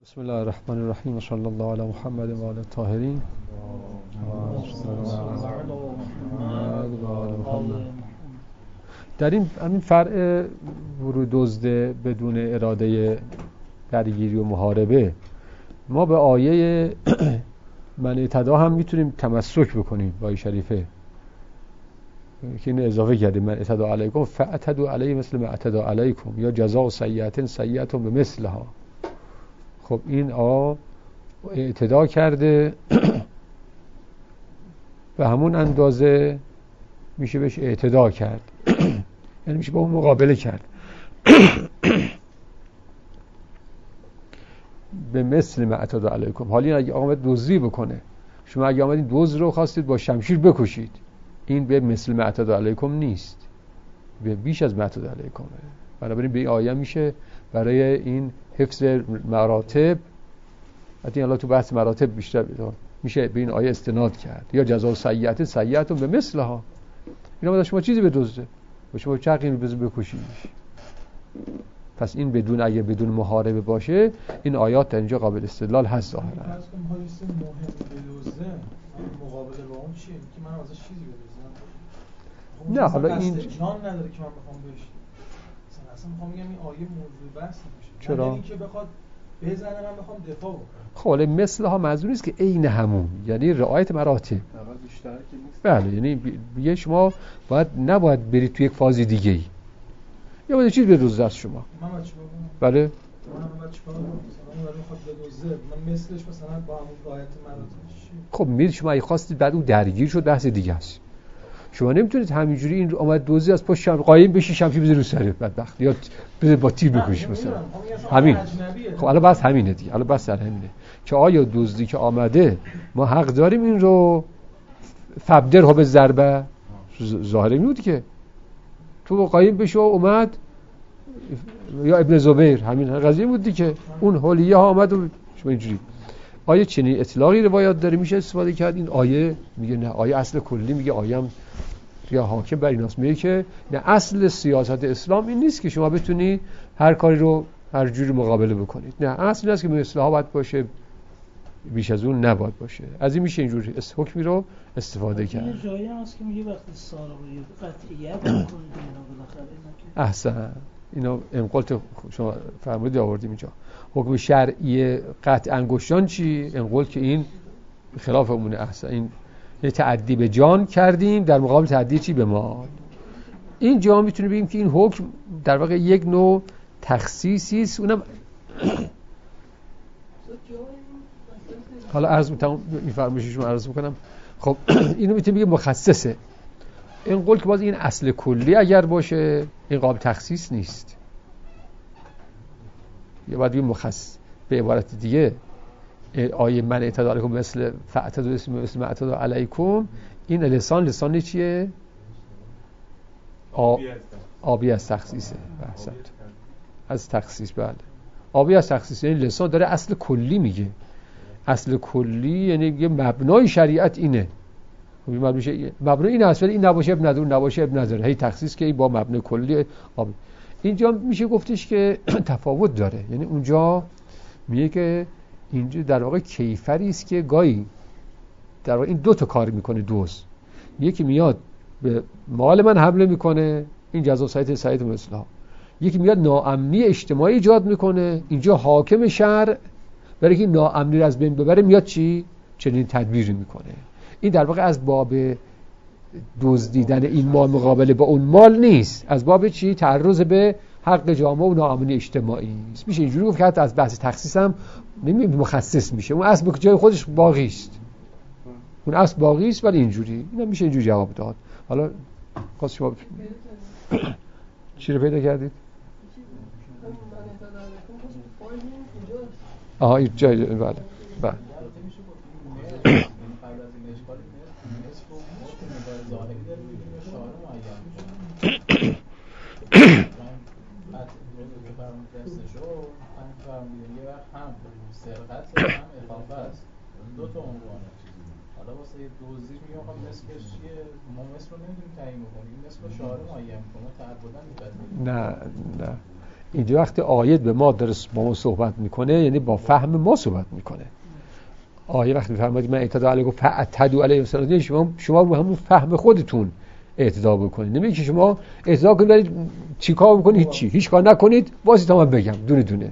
بسم الله الرحمن الرحیم و صلی الله علی محمد و آل الطاهرین. در همین فرع ورود دزد بدون اراده درگیری و محاربه ما به آیه من اعتدا هم میتونیم تمسک بکنیم با آیه شریفه که اینو اضافه کردیم من اعتدا علیکم فاعتدوا علی مثل ما اعتدا علیکم یا جزاء سیئة سیئة بمثلها. خب این اعتدا کرده به همون اندازه میشه بهش اعتدا کرد یعنی میشه با اون مقابله کرد به مثل ما اعتدا علیکم. حالا این اگه آمد دزدی بکنه، شما اگه آمدین دزد رو خواستید با شمشیر بکشید، این به مثل ما اعتدا علیکم نیست، به بیش از ما اعتدا علیکم. بنابراین به این آیه میشه برای این حفظ مراتب، حتی الله تو بحث مراتب بیشتر میشه به این آیه استناد کرد یا جزاء سیئة سیئة بمثلها. اینا شما چیزی بدزده و شما چرخی بکشید. پس این بدون، اگه بدون محاربه باشه این آیات در اینجا قابل استدلال هست ظاهرا. فرض کنیم حالیست مهم بدزده مقابله با اون چیه؟ که من ازش چیزی بدزدم. نه حالا این جان نداره که من بخوام بهش اصلا میخوام بگم این آیه موضوع بحث نمیشه. چرا؟ یعنی که بخواد بزنه من بخوام دفاع بکنم. خب حالا مثلها منظور نیست که عین همون، یعنی رعایت مراتب. بیشتر که نیست. بله، یعنی دیگه شما نباید برید توی یک فاز دیگه ای یا باید چیز بدزده از شما. من باید چیکار کنم؟ بله من باید چیکار کنم؟ مثلا اون میخواد بدزده، من مثلش مثلا با همون رعایت مراتب چی؟ خب میرید شما اگه خواستید بعد اون درگیر شد بحث دیگه است. شما نمیتونید همینجوری این اومد دوزی از پشت قایم بشی شمشیر بزنی رو سرت بدبخت یا بزنی با تیر بکشی مثلا. همین. خب الان بس همینه دیگه. الان بس سر همینه که آیا دزدی که آمده ما حق داریم این رو فبدره به ضربه؟ ظاهر این بود که تو قایم بشو اومد یا ابن زبیر همین قضیه بود دیگه. اون حلیه ها آمد و شما اینجوری آیه چنین اطلاقی روایات داره میشه استفاده کرد. این آیه میگه نه، آیه اصل کلی میگه آیه هم یا حاکم بر ایناست، میگه که نه اصل سیاست اسلام این نیست که شما بتونی هر کاری رو هر جوری مقابله بکنید. نه، اصل این است که اصلاح باید باشه، بیش از اون نباید باشه. از این میشه اینجوری حکمی رو استفاده کرد. یه جایی هست که میگه وقتی سارا رو قطعیت بکنید اینا بالاخره احسن اینو انقلت شما فرمودید آوردیم اینجا. حکم شرعی قطع انگشتان چی؟ انقلت که این خلاف امونه. احسن این یه تعدی به جان کردیم در مقابل تعدی چی به مال. این جا میتونه بگیم که این حکم در واقع یک نوع تخصیصی است. اونم حالا عرض میتونم این فرمایشی شما عرض میکنم. خب اینو میتونیم بگیم مخصصه. این قول که باز این اصل کلی اگر باشه این قابل تخصیص نیست، یا باید بگیم مخصص. به عبارت دیگه آیه من اعتدا علیکم مثل فاعتدوا مثل ما اعتدا علیکم، این لسان چیه؟ آبی از تخصیصه. بحثت از تخصیص. بله، آبی از تخصیص یعنی لسان داره اصل کلی میگه. اصل کلی یعنی یه مبنای شریعت اینه. مبنای این اصل این نباشه اب نداره، نباشه اب نداره، هی تخصیص که این با مبنای کلی آبی. اینجا میشه گفتش که تفاوت داره. یعنی اونجا میگه که اینجا در واقع کیفری است که گاهی در واقع این دو تا کار میکنه دوست. یکی میاد به مال من حمله میکنه، این جزا سیئة مثلها. یکی میاد ناامنی اجتماعی ایجاد میکنه، اینجا حاکم شهر برای که ناامنی رو از بین ببره میاد چی؟ چنین تدبیری میکنه. این در واقع از باب دزدیدن این مال مقابله با اون مال نیست، از باب چی؟ تعرض به حق جامعه و ناامنی اجتماعی است. میشه اینجوری گفت که حتی از بحث تخصیص هم نمیشه مخصص میشه. اون اصل به جای خودش باقی است. اون اصل باقی است ولی اینجوری. اینا میشه اینجوری جواب داد. حالا خواست شما چی رو پیدا کردید؟ آها این جای بله. بله. دو تا عنوانه. حالا واسه دوزی میگم آقا مثلش چیه؟ ما مثل رو نمیدونیم تعیین بکنیم. مثل رو شعار معین کنه تعبداً میپذیریم. نه اینجا وقتی آیه به ما داره با ما صحبت میکنه یعنی با فهم ما صحبت میکنه. آیه وقتی میفرماید من اعتدا علیکم فاعتدوا علیه السلام، شما رو همون فهم خودتون اعتدا بکنید. نمیگه که شما اعتدا کنید ولی چیکار بکنید؟ هیچ کار نکنید. واسه تا من بگم دونه دونه.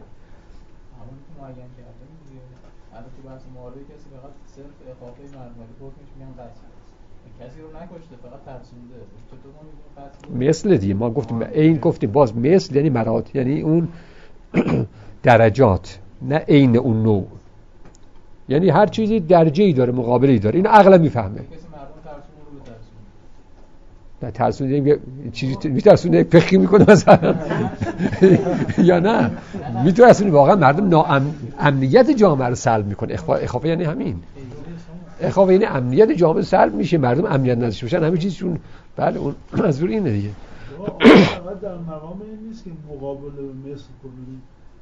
کسی رو نکشته، فقط ترسونده. مثل دیگه ما گفتیم این گفتیم باز مثل یعنی مراتب، یعنی اون درجات، نه عین اون نوع. یعنی هر چیزی درجه‌ای داره، مقابلی داره. این عقل میفهمه. کسی مردم ترسونه رو بترسونه. نه ترسونه یه چیزی میترسونه پخی میکنه مثلا یا نه میترسونه واقعا مردم امنیت جامعه رو سلب میکنه. اخافه یعنی همین. اخافه یعنی امنیت جامعه سلب میشه، مردم امنیت نداشته باشن همه چیزشون. بله اون منظور اینه دیگه. فقط در مقام این نیست که مقابله به مثل کنید.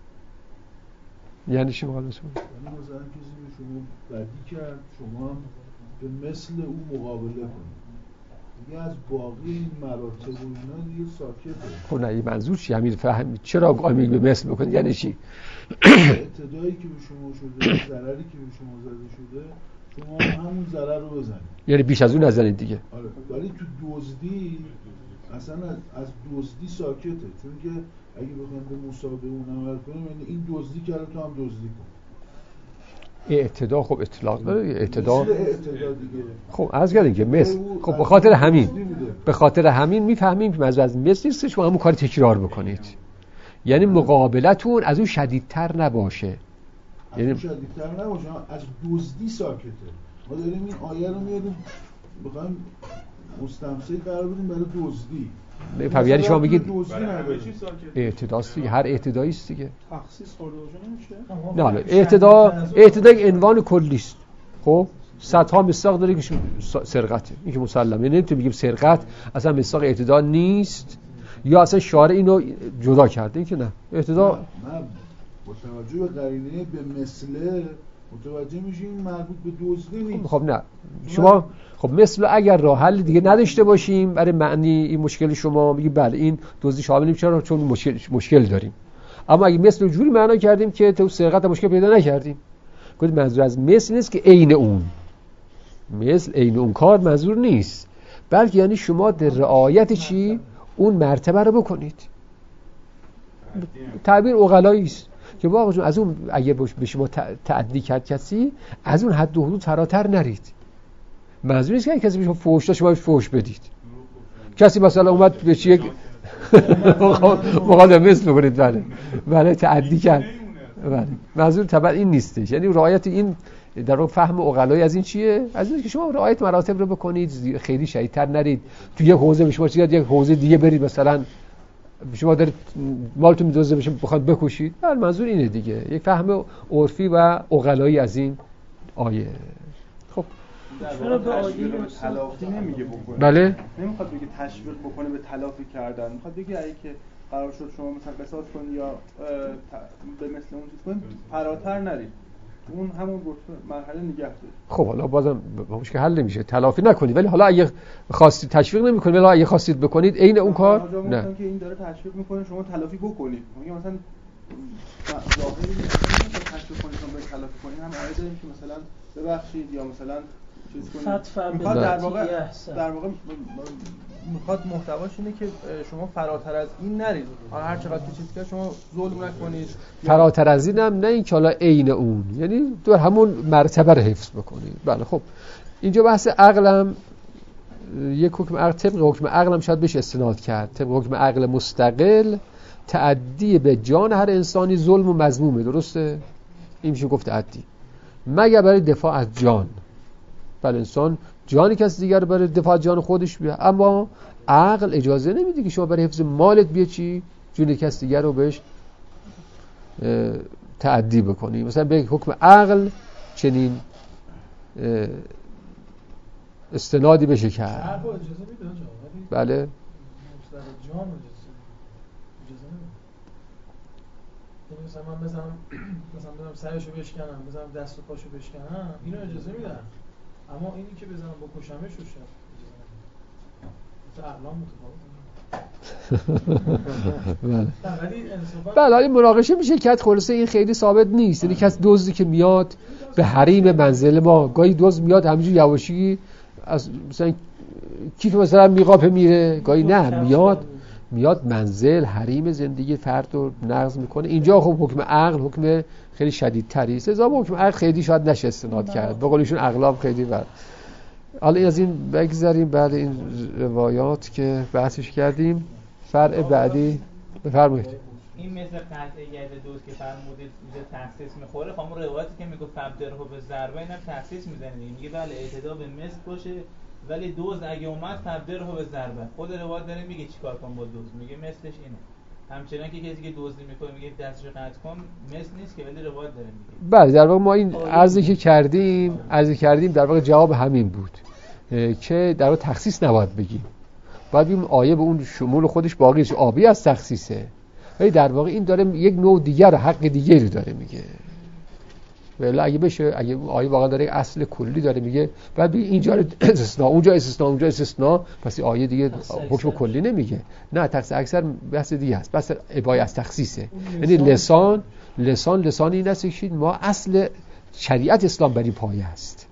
یعنی چی مقابله کنید؟ یعنی مثلا کسی به شما بدی کرد، شما هم به مثل او مقابله کنید. دیگه از باقی این مراتب و اینا دیگه ساکته. خب نه این منظور چی؟ همین فهم چرا قائمی به مثل بکنید یعنی چی؟ اعتدایی که به شما شده، ضرری که به شما زده شده، شما همون ضرر رو بزنید. یعنی بیش از اون نزنید دیگه. آره. ولی تو دزدی اصلا از دزدی ساکته، چون که اگه بخوایم به مسابقه اون عمل کنیم یعنی این دزدی کرده تو هم دزدی کن. اعتدا خب اطلاق داره. اعتدا دیگه. خب از کردیم که مثل خب به خاطر همین میفهمیم که منظور از مثل نیست شما همون کار تکرار بکنید. یعنی مقابلتون از اون شدیدتر نباشه. یعنی شدیدتر نباشه، از دزدی ساکته. ما داریم این آیه رو میاریم بخوایم مستمسک قرار بدیم برای دزدی. فهم یعنی شما میگید اعتداست دیگه، هر اعتدایی است دیگه. تخصیص خورده باشه نمیشه. نه اعتدا یک عنوان کلی است. خب صدها مصداق داره که سرقته، این که مسلمه. نمیتونیم بگیم سرقت اصلا مصداق اعتدا نیست یا اصلا شارع اینو جدا کرده. این که نه اعتدا نه با توجه به قرینه به مثله متوجه میشیم مربوط به دزدی نیست. خب نه شما خب مثل اگر راه حل دیگه نداشته باشیم برای معنی این مشکل شما میگی بله این دزدی شامل نمیشه چون مشکل داریم. اما اگه مثل جوری معنا کردیم که تو سرقت مشکل پیدا نکردیم. گفتم منظور از مثل نیست که عین اون، مثل عین اون کار منظور نیست، بلکه یعنی شما در رعایت چی اون مرتبه رو بکنید. تعبیر عقلایی است که واقعا از اون اگه به شما تعدی کرد کسی از اون حد و حدود فراتر نرید. منظور نیست که کسی به شما فحش داد شما بهش فحش بدید. کسی مثلا اومد به چی یک مقابله مثل بکنید بله تعدی کرد. بله منظور طبعا این نیستش. یعنی رعایت این در اون فهم عقلایی از این چیه؟ از این که شما رعایت مراتب رو بکنید، خیلی شدیدتر نرید. تو یک حوزه به شما چیزی یک حوزه دیگه برید مثلا شما دارید مالتون میدوزه بشه بخواد بکشید. بله منظور اینه دیگه، یک فهم عرفی و عقلایی از این آیه. خب چرا به آیه تلافی نمیگه بکنه؟ بله نمیخواد بگه تشویق بکنه به تلافی کردن، میخواد بگه اگه که قرار شد شما مثلا قصاص کنید یا به مثل اون چیز کنید فراتر نرید، اون همون مرحله نگه دارید. خب حالا بازم مشکل حل نمیشه، تلافی نکنید، ولی حالا اگه خواستید تشویق نمیکنید ولی اگه خواستید بکنید عین اون کار نه که این داره تشویق میکنه شما تلافی بکنید. میگه مثلا ظاهری نیست تشویق کنید شما به تلافی کنید، هم آیه داریم که مثلا ببخشید یا مثلا چیز کنید. میخواد در واقع میخواد محتواش اینه که شما فراتر از این نرید. حالا هر چقدر که چیز که شما ظلم نکنید. فراتر از اینم نه این که حالا عین اون، یعنی در همون مرتبه رو حفظ بکنید. بله خب اینجا بحث عقلم یک حکم عقل، طبق حکم عقلم شاید بهش استناد کرد. طبق حکم عقل مستقل تعدی به جان هر انسانی ظلم و مذمومه، درسته؟ این میشه گفت تعدی مگر برای دفاع از جان. بله انسان جانی کسی دیگر برای دفاع از جان خودش بیا، اما عقل اجازه نمیده که شما برای حفظ مالت بیا چی جون کسی دیگر رو بهش تعدی بکنی. مثلا به حکم عقل چنین استنادی بشه کرد. بله مثلا من بزنم سرشو بشکنم، بزنم دست و پاشو بشکنم، اینو اجازه میدن. اما اینی که بزنم بکشمش رو شد اجازه نمیدن. مثلا اقلام متفاوته. بله این مناقشه میشه که خلاصه این خیلی ثابت نیست. یعنی کس دزدی که میاد به حریم منزل ما، گاهی دزد میاد همینجوری یواشی از مثلا کیف مثلا میقاپه میره، گاهی نه میاد منزل حریم زندگی فرد رو نقض میکنه. اینجا خب حکم عقل حکم خیلی شدیدتری است، لذا حکم عقل خیلی شاید نشه استناد کرد، به قول ایشون اغلب خیلی بر. حالا از این بگذاریم، بعد این روایات که بحثش کردیم. فرع بعدی بفرمایید. این مثل قطعیت دوست که فرمودید اینجا تخصیص میخوره، خب اون روایتی که میگه فبدره به ضربه اینم تخصیص میزنه، میگه بله اعتدا به مثل باشه ولی دوز اگه اومد فبدره به ضربه. خود روایت داره میگه چیکار کنم با دوز، میگه مثلش اینه. همچنان که کسی که دزدی میکنه میگه دستش قطع کن، مثل نیست که، ولی روایت داره میگه. بله در واقع ما این عرضی که کردیم در واقع جواب همین بود که در واقع تخصیص نباید بگیم، باید بگیم آیه به اون شمول خودش باقیش آبی از تخصیصه، ولی در واقع این داره یک نوع دیگر حق دیگری رو داره میگه. ولی اگه بشه، اگه آیه واقعا داره اصل کلی داره میگه، بعد بگیم اینجا استثناء، اونجا استثناء، پس این آیه دیگه حکم کلی نمیگه. نه، تخصیص اکثر بحث دیگه است، بحث ابای از تخصیصه. یعنی لسان این است که ما اصل شریعت اسلام بر این پایه است.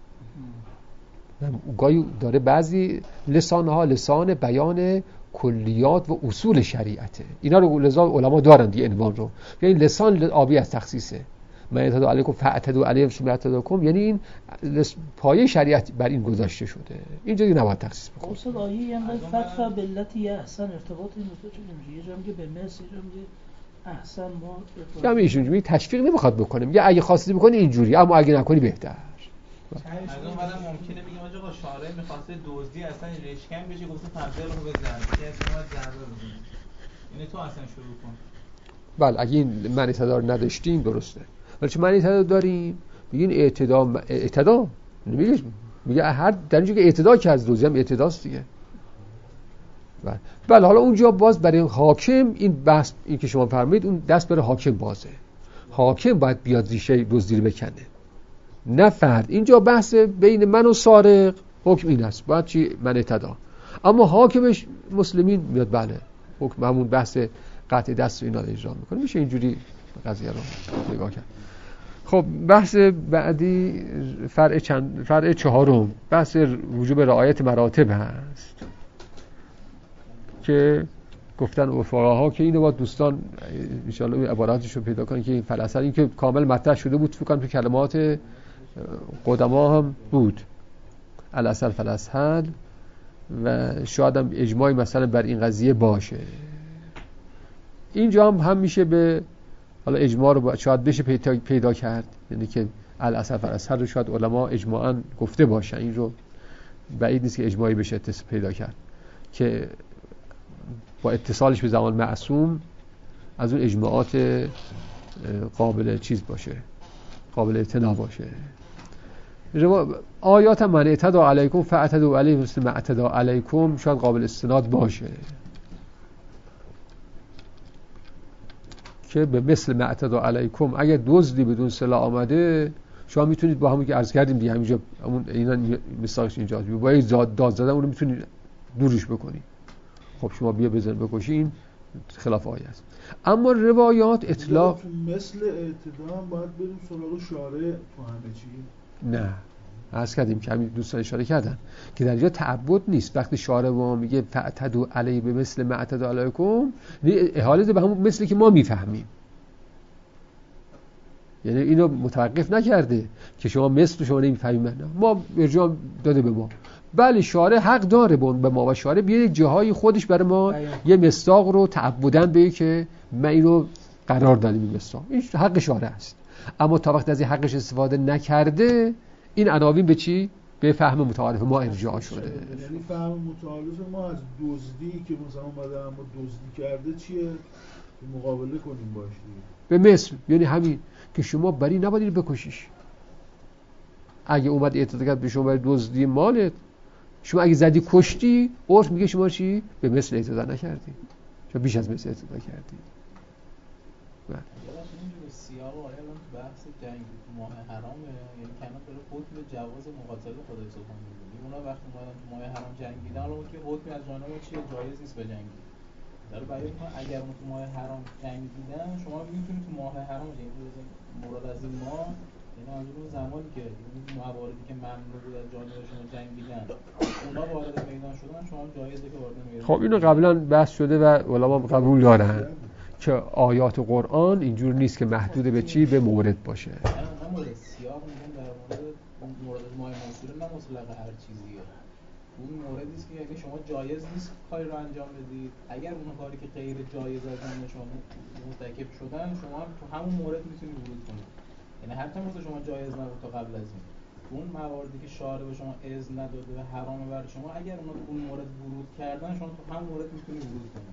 گاهی داره بعضی لسانها لسان بیان کلیات و اصول شریعته، اینا رو لذا علما دارن دیگه عنوان رو، یعنی لسان آبی از تخصیصه. من اعتدوا علیکم فاعتدوا علیهم ثم اعتداکم، یعنی این پایه شریعت بر این گذاشته شده، اینجا دیگه نباید تخصیص بکنه. اصلا آیه هم فتوا باللتی احسن ارتباط این دو تا چه یه جام که به مثل یه جام که احسن ما جام اینجوری تشویق نمیخواد بکنه، میگه اگه خواستی بکنی اینجوری، اما اگه نکنی بهتر. از اون بعدم ممکنه بگیم آقا شارع می‌خواسته دزدی اصلا رشکن بشه، گفته فبدر رو بزن که اصلا ضربه بزنه، یعنی تو اصلا شروع کن. بله اگه این معنی اعتدا نداشتیم درسته، ولی چون معنی اعتدا داریم میگین اعتدا میگه هر در اینجا که اعتدا که از دزدی هم اعتداست دیگه. بله حالا اونجا باز برای حاکم این بحث، این که شما فرمایید اون دست برای حاکم بازه، حاکم باید بیاد ریشه دزدی رو بکنه نه فرد. اینجا بحث بین من و سارق حکم این است، باید چی؟ من اعتدا. اما حاکمش مسلمین میاد بله حکم همون بحث قطع دست و اینا رو اجرا میکنه، میشه اینجوری قضیه رو نگاه کرد. خب بحث بعدی فرع چهارم بحث وجوب رعایت مراتب هست که گفتن فقها که اینو با دوستان ان شاء الله عباراتش رو پیدا کنن که این فلسفه این که کامل مطرح شده بود فکر کنم تو کلمات قدما هم بود الاصل فلسفه، و شاید هم اجماعی مثلا بر این قضیه باشه. اینجا هم میشه به حالا اجماع رو شاید بشه پیدا کرد، یعنی که الاصل فلسفه رو شاید علما اجماعاً گفته باشن، این رو بعید نیست که اجماعی بشه پیدا کرد که با اتصالش به زمان معصوم از اون اجماعات قابل چیز باشه، قابل اعتنا باشه. آیات من اعتدا علیکم فاعتدوا علیه مثل ما اعتدا علیکم شاید قابل استناد باشه که به مثل ما اعتدا علیکم اگر دزدی بدون سلاح آمده شما میتونید با همون که عرض کردیم دیگه همینجا همون اینا مثالش اینجاست، با یک داد زدن اون رو میتونید دورش بکنید. خب شما بیا بزن بکشی، این خلاف آیه است. اما روایات اطلاق مثل اعتدا هم باید بریم سراغ شارع تو همه چی؟ نه، عرض کردیم که همین دوستان اشاره کردن که در اینجا تعبد نیست. وقتی شارع ما میگه فاعتدوا علیه به مثل ما اعتدا علیکم، احاله به همون مثلی که ما میفهمیم، یعنی اینو متوقف نکرده که شما مثل شما نمیفهمید، ما ارجاع داده به ما. بله شارع حق داره به ما و شارع بیاد جاهای خودش برای ما یه مصداق رو تعبداً بگه که من اینو قرار دادم این مصداق، این حق شارع است. اما تا وقتی از این حقش استفاده نکرده این عناوین به چی؟ به فهم متعارف ما ارجاع شده. یعنی فهم متعارف ما از دزدی که مثلا اومده اما دزدی کرده چیه؟ مقابله کنیم باش دیگه. به مثل یعنی همین که شما بری نباید بکشیش. اگه اومد اعتراض کرد به شما برای دزدی مالت، شما اگه زدی کشتی، عرف میگه شما چی؟ به مثل اعتراض نکردی، شما بیش از مثل اعتراض کردی. سیاق آیه بحث جنگ ماه حرامه، یعنی کنا داره حکم جواز مقاتله خدای سبحانه میگه. اونا وقتی اومدن تو ماه حرام جنگیدن، اون که حکم از جانب چیه؟ جایز نیست به جنگید. داره بیان می‌کنه اگر اون تو ماه حرام جنگیدن شما میتونید تو ماه حرام جنگید. مراد از این ماه یعنی از اون زمانی که اون مواردی که ممنوع بود از جانب شما جنگیدن اونا وارد میدان شدن شما جایزه که وارد میدان. خب اینو قبلا بحث شده و علما قبول دارن که آیات قرآن اینجور نیست که محدود به چی به مورد باشه. نه مورد سیاق میگن در مورد ماه موصوله نه مطلق هر چیزیه. اون موردی است که اگه شما جایز نیست کاری رو انجام بدید، اگر اون کاری که غیر جایز از جانب شما مرتکب شدن شما تو همون مورد میتونید ورود کنید. یعنی هر چند واسه شما جایز نبود تا قبل از این اون مواردی که شارع به شما اذن نداده و حرامه برای شما اگر اونا تو اون مورد ورود کردن شما تو همون مورد میتونید ورود کنید.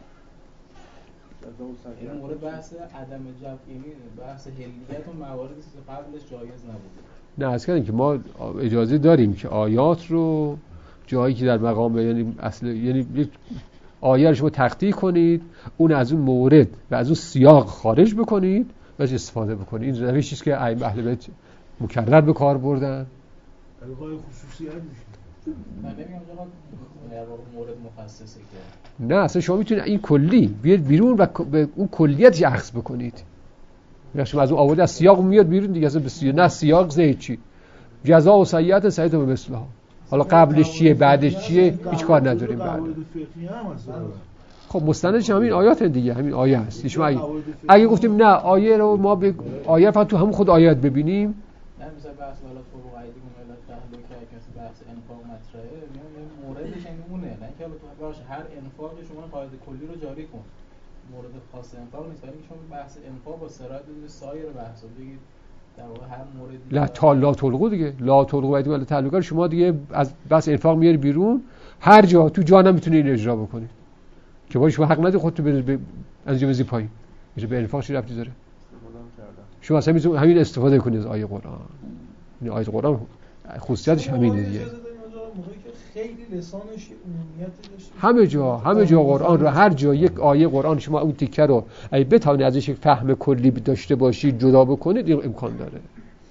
این مورد بحث عدم جمع یعنی بحث هلیت و مواردی که قبلش جایز نبوده. نه از کردن که ما اجازه داریم که آیات رو جایی که در مقام یعنی اصل یعنی یک آیه رو شما تقطیع کنید اون از اون مورد و از اون سیاق خارج بکنید و استفاده بکنید. این روشی است که ائمه اهل بیت مکرر به کار بردن. الغای خصوصیت میشه. من نمیگم در واقع مورد مخصصه که نه اصلا شما میتونید این کلی بیاد بیرون و به اون کلیتش اخذ بکنید. شما از اون آورده از سیاق میاد بیرون دیگه اصلا به نه سیاق زید چی جزا و سیئات سیئات به مثلها. حالا قبلش چیه بعدش چیه هیچ کار نداریم بعد. خب مستندش همین آیات دیگه همین آیه هست. شما اگه گفتیم نه آیه رو ما به آیه فقط تو همون خود آیات ببینیم نه مثلا بحث والا فوق قاعده ملت تحلیل که کسی بحث انفاق مطرحه میگم موردش اینونه نه که البته باشه هر انفاق شما قاعده کلی رو جاری کن مورد خاص انفاق نیست ولی شما بحث انفاق با سرایت به سایر بحثا بگید در واقع هر موردی لا تلقوا دیگه لا تلقوا باید ولی تعلقات شما دیگه از بس انفاق میاری بیرون هر جا تو جانم میتونی این اجرا بکنی که باید شما حق نداری خودت به انجام بزنی پایین میشه به انفاق چی ربطی داره شما اصلا میتونید همین استفاده کنید از آیه قرآن. این آیه قرآن خصوصیتش همینه دیگه. خیلی لسانش عمومیتی داشت. همه جا قرآن رو هر جا یک آیه قرآن شما اون تیکه رو اگه بتونید ازش یک فهم کلی داشته باشید جدا بکنید این امکان داره.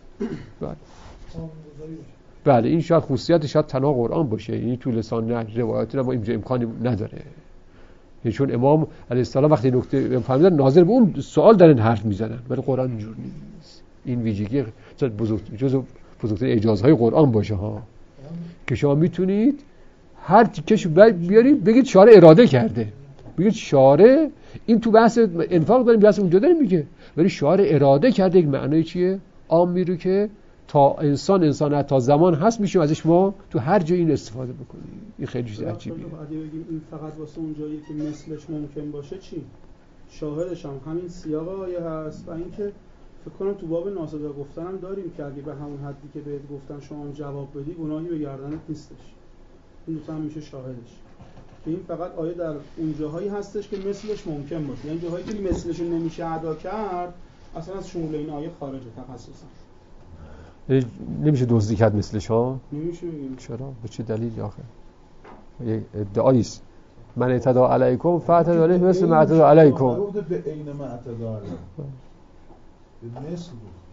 بله این شاید خصوصیت شاید تنها قرآن باشه. این تو لسان نه روایاتی ما اینجا امکانی نداره. چون امام علیه السلام وقتی نکته فهمیدن ناظر به اون سوال دارن حرف میزنن ولی قرآن اینجور نیست. این ویژگی جزء بزرگترین اعجازهای قرآن باشه ها که شما میتونید هر تیکش بیارید بگید شارع اراده کرده بگید شارع این تو بحث انفاق داریم بحث اونجا داریم میگه ولی شارع اراده کرده یک معنی چیه عامی رو که تا انسان تا زمان هست میشه ازش ما تو هر جای این استفاده بکنیم. این خیلی چیز عجیبیه. اگه بگیم این فقط واسه اون جایی که مثلش ممکن باشه چی؟ شاهدش هم همین سیاق آیه هست و اینکه فکر کنم تو باب ناصدا گفتنم داریم که اگه به همون حدی که بهت گفتن شما هم جواب بدی گناهی به گردنت نیستش. این دوتا هم میشه شاهدش. که این فقط آیه در اون جاهایی هستش که مثلش ممکن باشه. یعنی جاهایی که مثلش نمیشه ادا کرد اصلا از شمول این آیه خارجه تخصصا. نمیشه دزدی کرد مثلش ها؟ نمیشه بگیم. چرا؟ به چه دلیلی آخه؟ یه ادعایی است. من اعتدى علیکم فاعتدوا علیه مثل ما اعتدى علیکم. به عین ما اعتدى علیکم. به مثل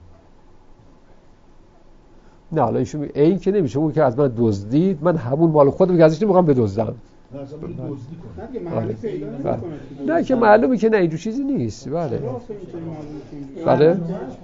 نه حالا ایشون میگه این که نمیشه اون که از من دزدید من همون مال خودم که ازش نمیخوام بدزدم. نه اصلا دزدی کنه. نه پیدا نمیکنه. نه که معلومه که نه اینجور چیزی نیست. بله. بله.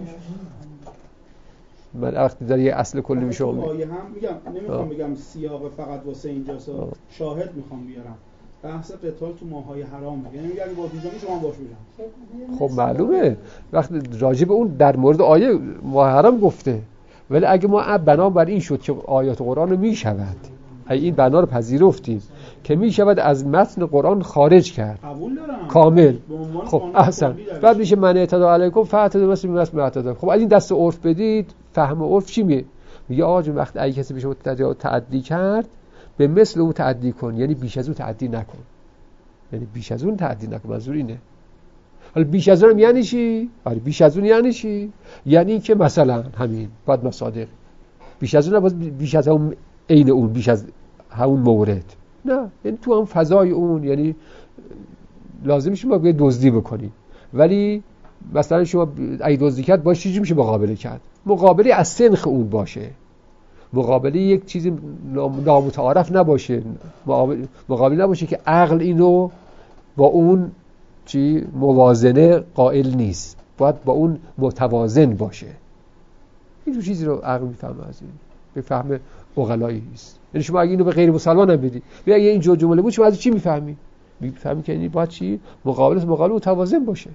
من وقتی در یه اصل کلی میشه آیه هم میگم نمیخوام بگم سیاق فقط واسه اینجاست شاهد میخوام بیارم بحث قتال تو ماهای حرام یعنی میگم اگه با دیدم شما باش میشم خب معلومه وقتی راجع به اون در مورد آیه ماه حرام گفته ولی اگه ما بنا بر این شد که آیات قرآن میشود اگه این بنا رو پذیرفتیم که میشود از متن قرآن خارج کرد قبول دارم کامل خب احسن بعد میشه من اعتدى علیکم فاعتدوا مثل ما اعتدى. خب از این دست عرف بدید فهم عرف چی میگه آقا جون وقتی اگه کسی به شما تعدی کرد به مثل اون تعدی کن یعنی بیش از اون تعدی نکن یعنی بیش از اون تعدی نکن منظور اینه. حالا بیش از اون یعنی چی؟ آره بیش از اون یعنی چی؟ یعنی که مثلا همین بعد مصادق بیش از اون بیش از اون عین اون بیش از همون مورد نه یعنی تو هم فضای اون یعنی لازم شما باید دزدی بکنی ولی مثلا شما اگه دزدی کرد باشه چیزی میشه مقابله کرد مقابله از سنخ اون باشه مقابله یک چیزی نامتعارف نباشه مقابله نباشه که عقل اینو با اون چی موازنه قائل نیست، باید با اون متوازن باشه. این چیزی رو عقل میفهمه، از این به فهم عقلایی است. یعنی شما اگه اینو به غیر مسلمان هم بدی، اگه این جمله بود شما از چی میفهمی؟ میفهمی که یعنی باید چی مقابل متوازن باشه.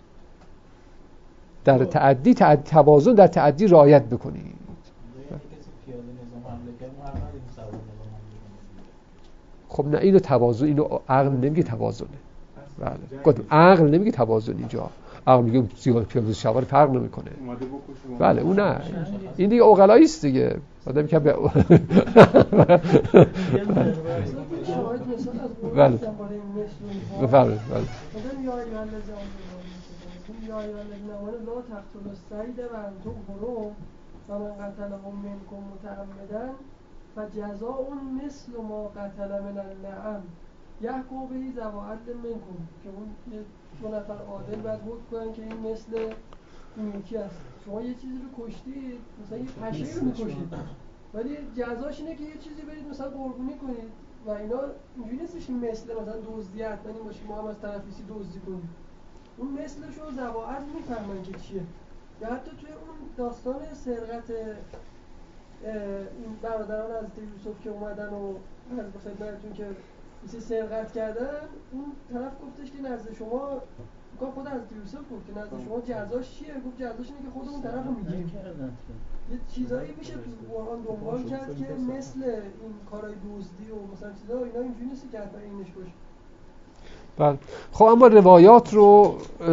در تعدی توازن در تعدی رعایت بکنید. خب نه، اینو توازن، اینو عقل نمیگه توازنه. بله گفتم عقل نمیگه توازن، اینجا عقل میگه زیاد پیاده سوار فرق نمیکنه. بله اون نه، این دیگه عقلایی است دیگه. آدمی که بله بله فجزاء مثل ما قتل من النعم یحکم به ذوی عدل منکم، که اون دو نفر عادل باید حکم کنن که این مثل این یکی است. شما یه چیزی رو کشتید، مثلا یه پشه رو میکشید، ولی جزاش اینه که یه چیزی برید مثلا قربونی کنید و اینا اینجوری نیستش که مثل مثلا دزدی حتما این باشه ما هم از طرفیسی دزدی کنیم. اون مثلش رو ذوی عدل میفهمن که چیه. یا حتی توی اون داستان سرقت این برادران از یوسف که اومدن و از خدمتتون که چیزی سرقت کردن، اون طرف گفتش که نزد شما خود از یوسف گفت که نزد شما جزاش چیه؟ گفت جزاش اینه که خود اون طرف رو میگیریم. یه چیزایی میشه تو قرآن دنبال کرد که مثل این کارهای دزدی و مثلا چیزا اینا اینجوری نیست که حتما اینش باشه. بله خب اما روایات رو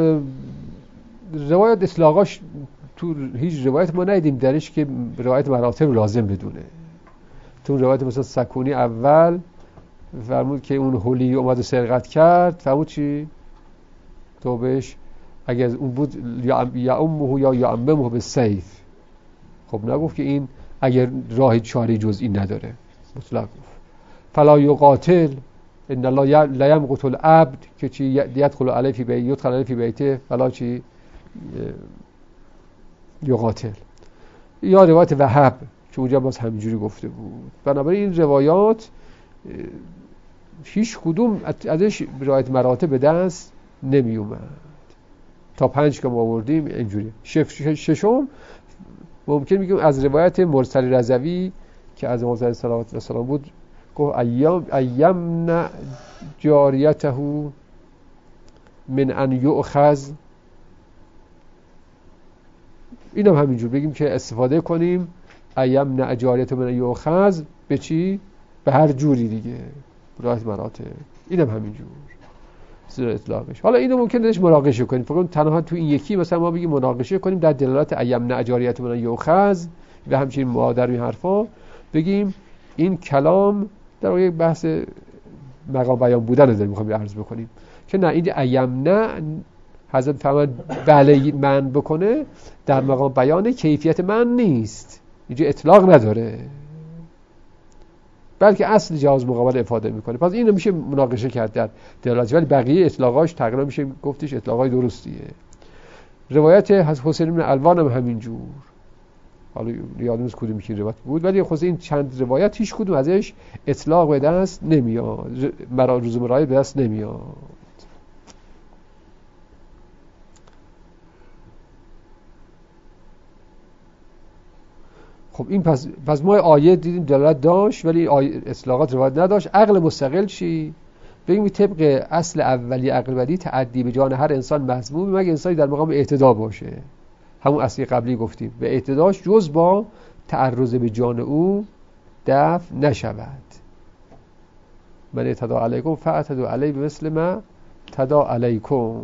روایات اطلاقاش تو هیچ روایت ما ندیدیم درش که روایت مراتب لازم بدونه. تو روایت مثلا سکونی اول فرمود که اون هولی اومد و سرقت کرد، فرمود چی؟ توبش اگر اون بود یا امه یا یعممه بالسیف. خب نگفت که این اگر راه چاری جز این نداره، مطلق گفت فلا یقاتل ان الله لا یمقت العبد که چی یدخل علیه فی بیت یدخل علیه فی بیته فلا چی یقاتل. یا روایت وهب که اونجا باز همینجوری گفته بود. بنابراین این روایات هیچ کدوم ازش روایت مراتب به دست نمی اومد تا 5 که ما آوردیم اینجوری. ششم ممکن میگم از روایت مرسل رضوی که از امام صلی الله علیه و بود، گفت ایمن جاریته من ان یؤخذ. اینم همینجور بگیم که استفاده کنیم ایمن جاریته من ان یؤخذ به چی؟ به هر جوری دیگه راه مراتب. اینم همینجور زیر اطلاقش. حالا اینو ممکنه درش مناقشه کنیم، فقط تنها تو این یکی مثلا ما بگیم مناقشه کنیم در دلالت ایمن جاریته من ان یؤخذ و همچنین مادر این حرفا بگیم این کلام در واقع یک بحث مقام بیان بودن رو میخوایم عرض بکنیم که نه این ایمن حضرت فرمود بله من بکنه در مقام بیان کیفیت من نیست، اینجا اطلاق نداره بلکه اصل جواز مقابل افاده میکنه. پس اینو میشه مناقشه کرد در دلالت، ولی بقیه اطلاقاش تقریبا میشه گفتش اطلاقای درستیه. روایت حسین بن الوان هم همینجور، حالا یادم نیست کدوم که روایت بود، ولی خود این چند روایت هیچ کدوم ازش اطلاق به دست نمیاد، روز مرایت به دست نمیاد. خب این پس ما آیه دیدیم دلالت داشت ولی اطلاقات روایت نداشت. عقل مستقل چی؟ بگیم طبق اصل اولی عقل بدی تعدی به جان هر انسان مذموم مگه انسانی در مقام اعتدا باشه. همون اصلی قبلی گفتیم به اعتداش جز با تعرض به جان او دفع نشود. من اعتدا علیکم فاعتدوا علی بمثل ما اعتدا علیکم.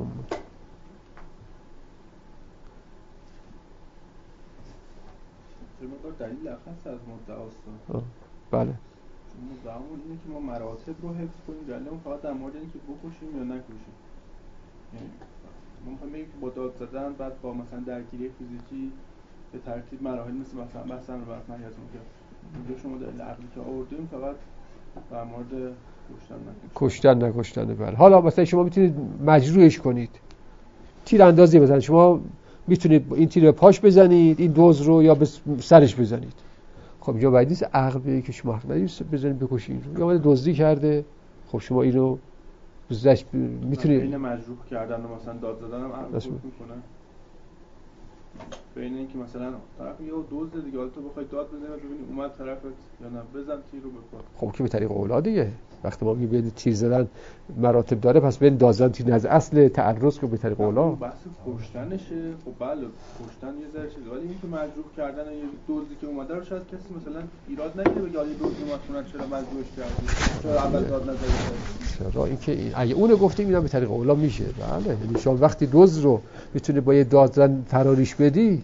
دلیل اخص از مدعاست. بله. مدعامون اینه که ما مراتب رو حفظ کنیم، دلیلمون فقط در مورد اینکه بکشیم یا نکشیم. یعنی ما می‌خوایم بگیم که با داد زدن بعد با مثلا درگیری فیزیکی به ترتیب مراحل مثل مثلا بحث رو وقت نهیتون که اینجا شما دلیل عقلی که آوردیم فقط در مورد کشتن نکشتن. بله. حالا مثلا شما میتونید مجروحش کنید. تیراندازی مثلا شما میتونید این تیر به پاش بزنید، این دوز رو یا به سرش بزنید. خب اینجا باید نیست عقل بگه که شما حق ندارید بزنید بکشید رو. یا اومده دزدی کرده، خب شما اینو میتونی بین مجروح کردن و مثلا داد زدن هم عقل حکم میکنه. بین اینکه مثلا طرف یه دزد دیگه حالا تو بخوای داد بزنی و ببینی اومد طرفت یا نه بزن تیر رو بکن. خب که به طریق اولا دیگه وقتی ما میگیم تیر زدن مراتب داره پس بین داد زدن تیر نزد اصل تعرض که به طریق اولا بحث کشتنشه. خب بله کشتن یه ذره چیزه ولی اینکه مجروح کردن یه دزدی که اومده رو شاید کسی مثلا ایراد نگیره بگه یه دزد اومد خونه چرا مجروحش کردی چرا اول داد نزدی. چرا اینکه اگه اون گفتیم اینا به طریق اولا میشه. بله یعنی شما وقتی دزد رو میتونه با یه داد زدن فراریش بدی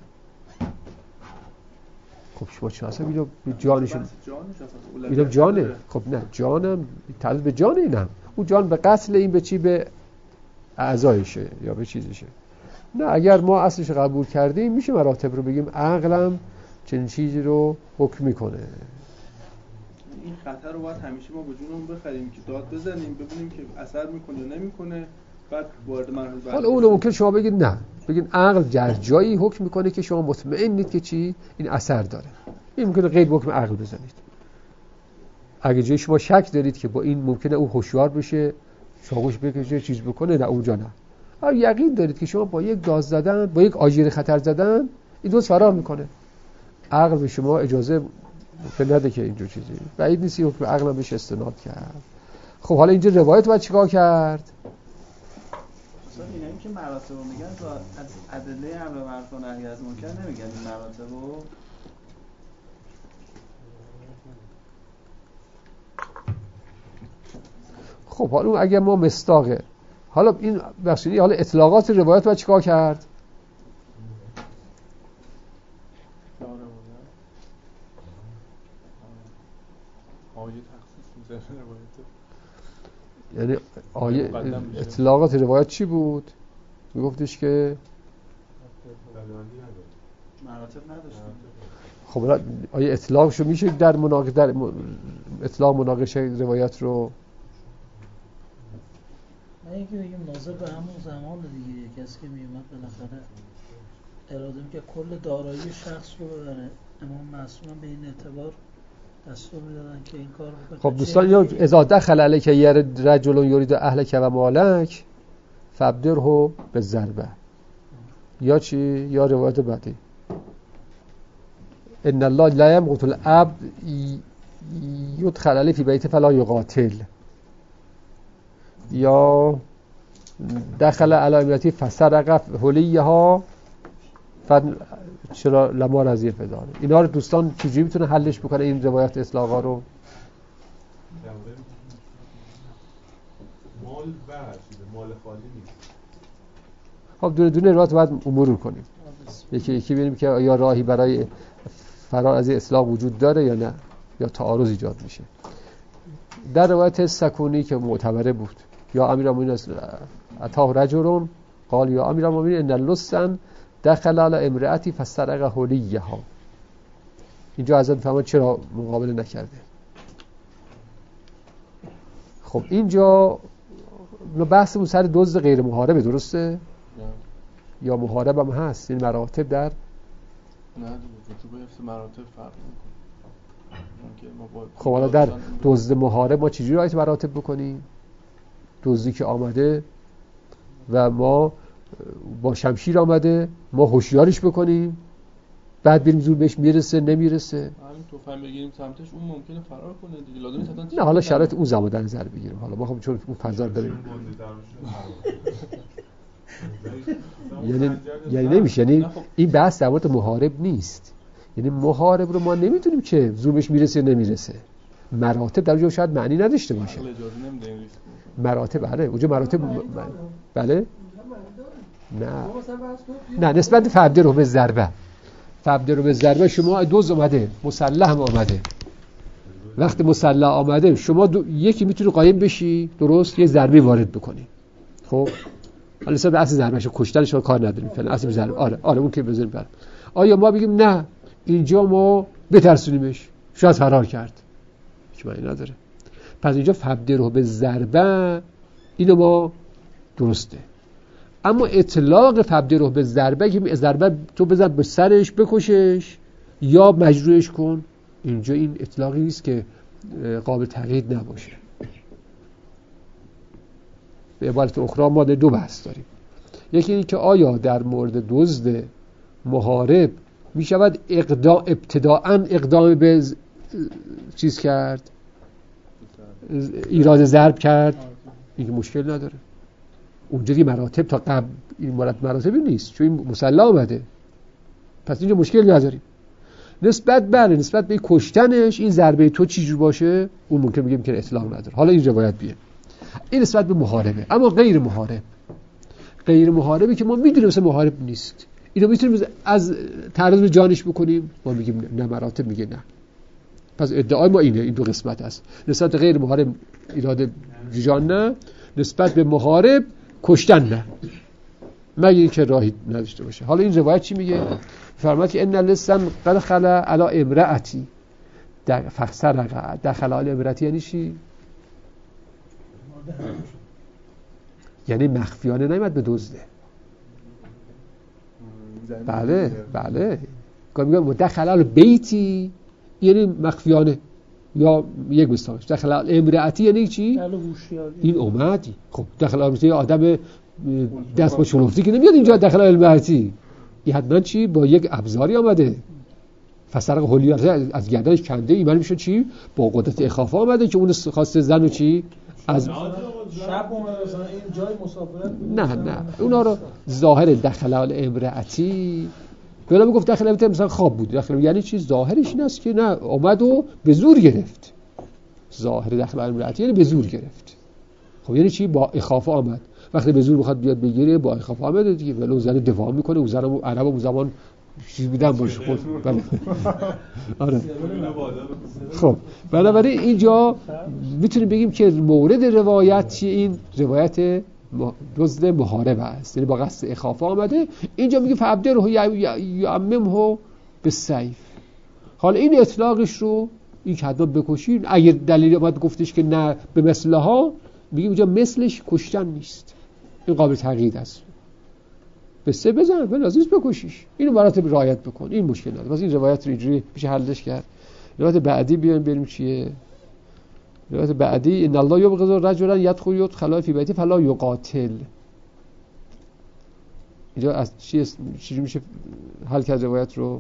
خب شما چه اصلا اینو جانشون اینو جانه. خب نه جانم تعلق به جان اینم اون جان به قتل این به چی به اعضایشه یا به چیزشه. نه اگر ما اصلش قبول کردیم میشه مراتب رو بگیم عقلم چنین چیزی رو حکم میکنه. این خطر رو باید همیشه ما به جونمون بخریم که داد بزنیم ببینیم که اثر میکنه یا نمیکنه بعد وارد مرحله بعد. حالا اون ممکن شما بگید نه بگین عقل در جایی حکم میکنه که شما مطمئنید که چی این اثر داره. این ممکنه غیر حکم عقل بزنید. اگه جای شما شک دارید که با این ممکنه او هوشیار بشه چاقوش بکشه چیز بکنه نه اونجا نه. اگه یقین دارید که شما با یک گاز زدن با یک آژیر خطر زدن این دوست فرار میکنه عقل به شما اجازه نده که اینجور چیزی بعید نیست حکم عقل بهش استناد کرد. خب حالا اینجا روایت باید چیکار کرد؟ اینایی که مراتب رو میگن از ادله امر معروف و نهی از منکر نمیگن این مراتب رو. خب حالا اگر ما مصداقه حالا این بخشیدی حالا اطلاقات روایت باید چیکار کرد؟ یعنی آیه اطلاقات روایت چی بود؟ میگفتش که مراتب نداشت. خب آیه اطلاقشو میشه در اطلاق مناقشه روایت رو نه اینکه بگیم ناظر به همون زمان دیگه کسی که میومد بالاخره اراده میکرد کل دارایی شخص رو ببره. امام معصوم به این اعتبار دستور میدادن که این کار بکنه. خب دوستان یا اذا دخل علیک رجل یرید اهلک و مالک فابدره بالضربه یا چی یا روایت بعدی ان الله لا یمقت العبد یدخل علیه فی بیت فلا یقاتل یا دخل علی امرأتی فسرق حلیها چرا لما رضی فدانه. اینا رو دوستان چجوری میتونه حلش بکنه این روایت اطلاقا رو؟ مال خالی نیست. خب دونه دونه روایت باید مرور کنیم یکی ببینیم که یا راهی برای فرار از اطلاق وجود داره یا نه یا تعارض ایجاد میشه. در روایت سکونی که معتبره بود یا امیرالمومنین اتاه رجل قال یا امیرالمومنین ان لصا دخل علی امرأتی فسرق حلیها. اینجا حضرت میفرماید چرا مقابله نکرده. خب اینجا بحثمون سر دزد غیر محاربه درسته؟ یا محارب هم هست این مراتب در نه دیگه مراتب فرق میکنه. خب حالا در دزد محارب ما چجوری رعایت مراتب بکنیم؟ دزدی که آمده و ما با شمشیر آمده ما هوشیارش بکنیم بعد بریم زور بهش میرسه نمیرسه همین تفنگ بگیریم سمتش اون ممکنه فرار کنه دیگه لازم نیست. نه حالا شرایط اون زمان در نظر بگیریم. حالا ما خب چون اون فضا داریم یعنی نمیشه. یعنی این بحث در مورد محارب نیست. یعنی محارب رو ما نمیتونیم که زور بهش میرسه نمیرسه. مراتب در اونجا شاید معنی نداشته باشه. مراتب بله اونجا مراتب بله نه نسبت فبده رو به ضربه فبده رو به ضربه شما دوز اومده مسلح هم آمده وقتی مسلح آمده شما یکی میتونه قایم بشی درست یه ضربه وارد بکنی. خب حالا نسبت به اصل ضربهش کشتنش رو کار نداریم فعلا اصل ضربه آره اون که بزنیم برام. آیا ما بگیم نه اینجا ما بترسونیمش شاید فرار کرد هیچ معنی نداره. پس اینجا فبده رو به ضربه اینو ما درسته. اما اطلاق فبده رو به ضربه که ضربه تو بزن به سرش بکشش یا مجروحش کن اینجا این اطلاقی نیست که قابل تغییر نباشه. به عبارت اخرى ما دو بحث داریم. یکی این که آیا در مورد دزد محارب می شود ابتداءً اقدام به چیز کرد، ایراد ضرب کرد، این مشکل نداره. اونجا دیگه مراتب تا قبل این مراتبی نیست، چون این مسلح آمده، پس اینجا مشکل نداریم. نسبت به کشتنش این ضربه تو چی جور باشه اون ممکن بگیم که اطلاق نداره. حالا این روایت بیه این نسبت به محاربه. اما غیر محاربی که ما میدونیم مثل محارب نیست، اینو میتونیم از تعرض به جانش بکنیم، ما میگیم نه، مراتب میگه نه. پس ادعای ما اینه، این دو قسمت است. نسبت به غیر محارب ایراد جان نه، نسبت به محارب کشتن نه، مگه اینکه راهی نداشته باشه. حالا این روایت چی میگه؟ فرمود که ان لسان قد خلا علی امراتی فخسرق دخل علی امراتی یعنی چی؟ یعنی مخفیانه نیامد به دزده. بله گاهی میگم دخل علی بیتی یعنی مخفیانه، یا یک مثالش دخل علی امراتی یعنی چی؟ این اومدی. خب دخل علی امراتی آدم دست با شلفتی که نمیاد اینجا دخل علی امراتی، این حتما چی؟ با یک ابزاری آمده، فسرق حلی از گردنش کنده، ایمان میشه چی؟ با قدرت اخافه آمده که اون خواسته زنو چی؟ از شب اومده مثلا این جای مسافرت نه اونا رو ظاهر دخل علی امراتی بلا میگفت دخل امراتی مثلا خواب بود، دخل یعنی چی؟ ظاهرش این است که نه اومد و به زور گرفت. ظاهر دخل علی امراتی یعنی به زور گرفت. خب یعنی چی؟ با اخافه آمد. وقتی به زور بخواد بیاد بگیره با اخافه آمده دیگه، ولو زن دفاع میکنه. او زن عرب اون زمان چیز بودن باشه خود. آره. خب بنابراین اینجا میتونیم بگیم که مورد روایت چیه؟ این روایت دزد محارب است، یعنی با قصد اخافه آمده. اینجا میگه فعبدره یعممه بالسیف. حالا این اطلاقش رو این که حتما بکشید، اگه دلیل اومد گفتش که نه به مثلها، میگیم اینجا مثلش کشتن نیست، این قابل تقیید است. به سه بزن به لازم بکشیش، اینو مراتب رعایت بکن، این مشکل نداره. بس این روایت رو اینجوری میشه حلش کرد. روایت بعدی بریم چیه؟ روایت بعدی ان الله یبغض رجلا یدخل فی بیتی فلا یقاتل. اینجا از چی میشه حل کرد روایت رو؟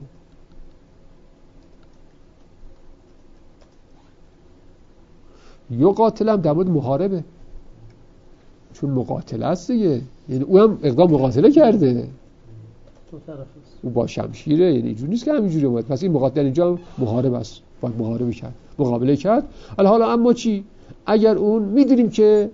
یقاتل هم در مورد محاربه، چون مقاتله است دیگه، یعنی او هم اقدام مقاتله کرده، دو طرف است، او با شمشیره، یعنی اینجوری نیست که همینجوری اومد. پس این مقاتل اینجا محارب است، باید محاربه کرد، مقابله کرد. حالا اما چی؟ اگر اون میدونیم که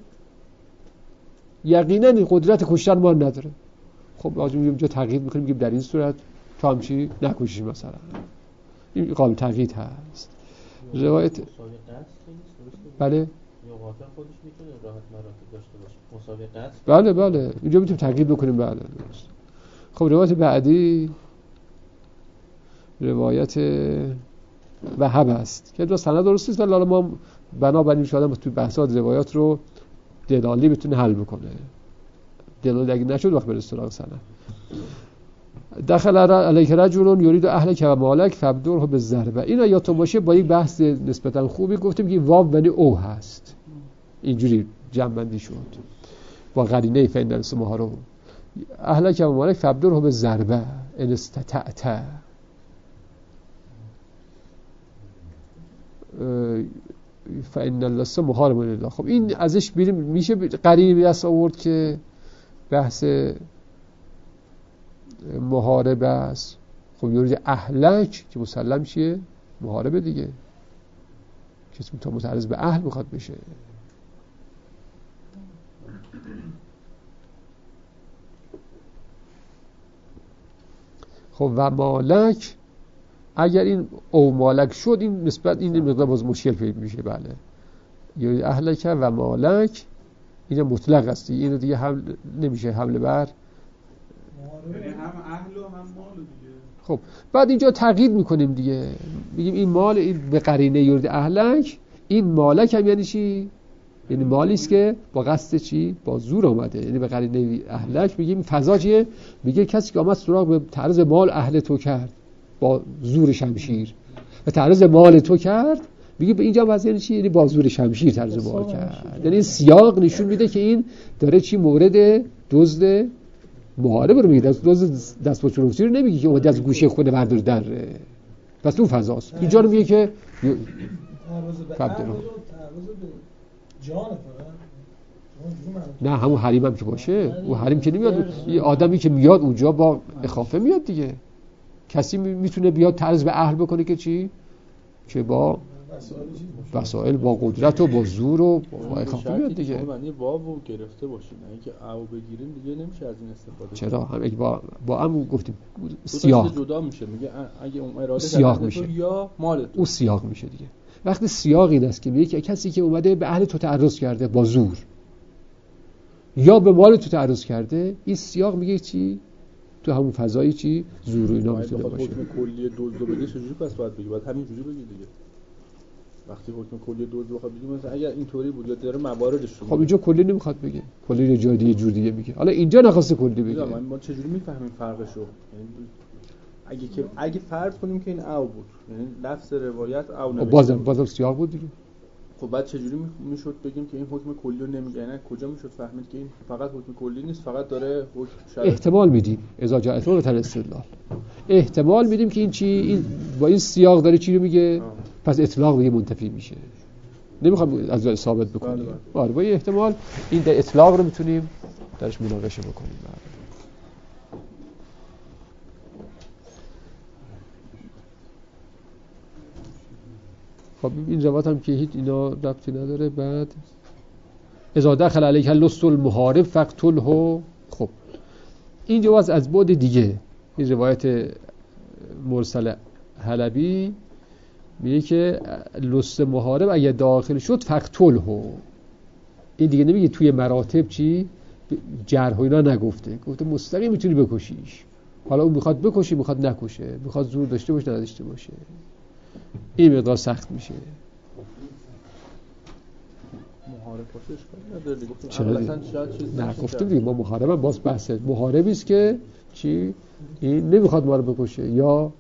یقینا این قدرت کشتن ما نداره، خب لازم اینجا تقیید میکنیم که در این صورت تو هم چی نکشی مثلا، این قابل تقیید هست. روایت بله قاتل خودش میتونه راحت مراتب داشته باشه، مساوی قتل. بله اینجا میتونیم تقیید بکنیم. بله درست. خب روایت بعدی روایت وهب است که سند درست نیست، ولی ما بنابراین شاید تو بحثات روایات رو دلالی بتونه حل بکنه. دلالی اگه نشد وقت بره سراغ سند. دخل علیک رجل یرید اهلک و مالک فابدره بالضربه. اینا یادتون باشه با یک بحث نسبتا خوبی گفتیم که واو یعنی او هست، اینجوری جمع بندی شد با قرینه فإن اسمها رو اهلک و مالک فابدره بالضربه ان استطعت. فإن الاسم محارم لله. خب این ازش میشه قرینه دست آورد که بحث محاربه است. خب یورید اهلک که مسلم چیه؟ محاربه دیگه، کسی تا متعرض به اهل بخواد بشه. خب و مالک اگر این او مالک شد این نسبت این مقدار باز مشکل پیدا میشه. بله یورید اهلک و مالک این مطلق است، این دیگه هم نمیشه حمله بر، یعنی هم اهل و هم مال دیگه. خب بعد اینجا تقیید میکنیم دیگه، میگیم این مال این به قرینه یورد اهلک، این مالک هم یعنی چی؟ یعنی مالی است که با قصد چی؟ با زور آمده، یعنی به قرینه اهلک میگیم فضا چیه؟ میگه کسی که آمد سراغ به تعرض مال اهل تو کرد با زور شمشیر و تعرض مال تو کرد، میگه به اینجا وضع یعنی چی؟ یعنی با زور شمشیر ترجمه کرد. یعنی سیاق نشون میده که این داره چی مورد دزد محارب رو میگه، دزد دست با چروکچی رو نمیگه که اومده از گوشه خونه بردار در، پس اون فضاست. اینجا رو میگه که تعرض به جان فقط نه همون حریم هم که باشه، اون حریم که نمیاد، یه آدمی که میاد اونجا با اخافه میاد دیگه. کسی میتونه بیاد تعرض به اهل بکنه که چی؟ که با وسایل، با قدرت و با زور و با اخافه میاد دیگه. معنی واو گرفته باشین، اگه او بگیریم دیگه نمیشه از این استفاده. چرا؟ هم اگه با هم گفتیم سیاق جدا میشه، میگه اگه اون اراده سیاق میشه یا مال تو، اون سیاق میشه دیگه. وقتی سیاق این است که میگه که کسی که اومده به اهل تو تعرض کرده با زور یا به مال تو تعرض کرده، این سیاق میگه چی؟ تو همون فضایی چی؟ زور و اینا میتونه باشه. حکم کلی دزد بده چجوری پس باید بگی؟ باید همینجوری بگی دیگه. وقتی حکم کلی دزد بخواد بگی مثلا اگر اینطوری بود یا داره مواردش رو، خب اینجا کلی نمیخواد بگه، کلی یه جای دیگه جور دیگه میگه. حالا اینجا نخواسته کلی بگه. ما چجوری میفهمیم فرقشو؟ یعنی اگه فرض کنیم که این او بود، یعنی لفظ روایت او نوشته، بازم سیاق بود دیگه. خب بعد چجوری میشد بگیم که این حکم کلی رو نمیگه؟ یعنی کجا میشد فهمید که این فقط حکم کلی نیست، فقط داره حکم شرعی؟ احتمال میدیم اذا جاءت روتن استدلال، احتمال میدیم که این چی، این با این سیاق داره چی رو میگه، پس اطلاق دیگه منتفی میشه. نمیخوام از ثابت بکنیم. آره با این احتمال این در اطلاق رو میتونیم درش مناقشه بکنیم. خب این روایت هم که هیچ اینا ربطی نداره. بعد اذا دخل علیک لص المحارب فقتله. خب این جواز از بعد دیگه، این روایت مرسل حلبی میگه که لص محارب اگه داخل شد فقتله. این دیگه نمیگه توی مراتب چی جرح و اینا نگفته، گفته مستقیم میتونی بکشیش. حالا اون میخواد بکشی، میخواد نکشه، میخواد زور داشته باشه نداشته باشه، این مقدار سخت میشه. محارب باشه اشکالی نداره دیگه. چرا دیگه؟ نه گفتیم دیگه ما محاربم، باز بحث محاربی است که چی این نمیخواد ما رو بکشه یا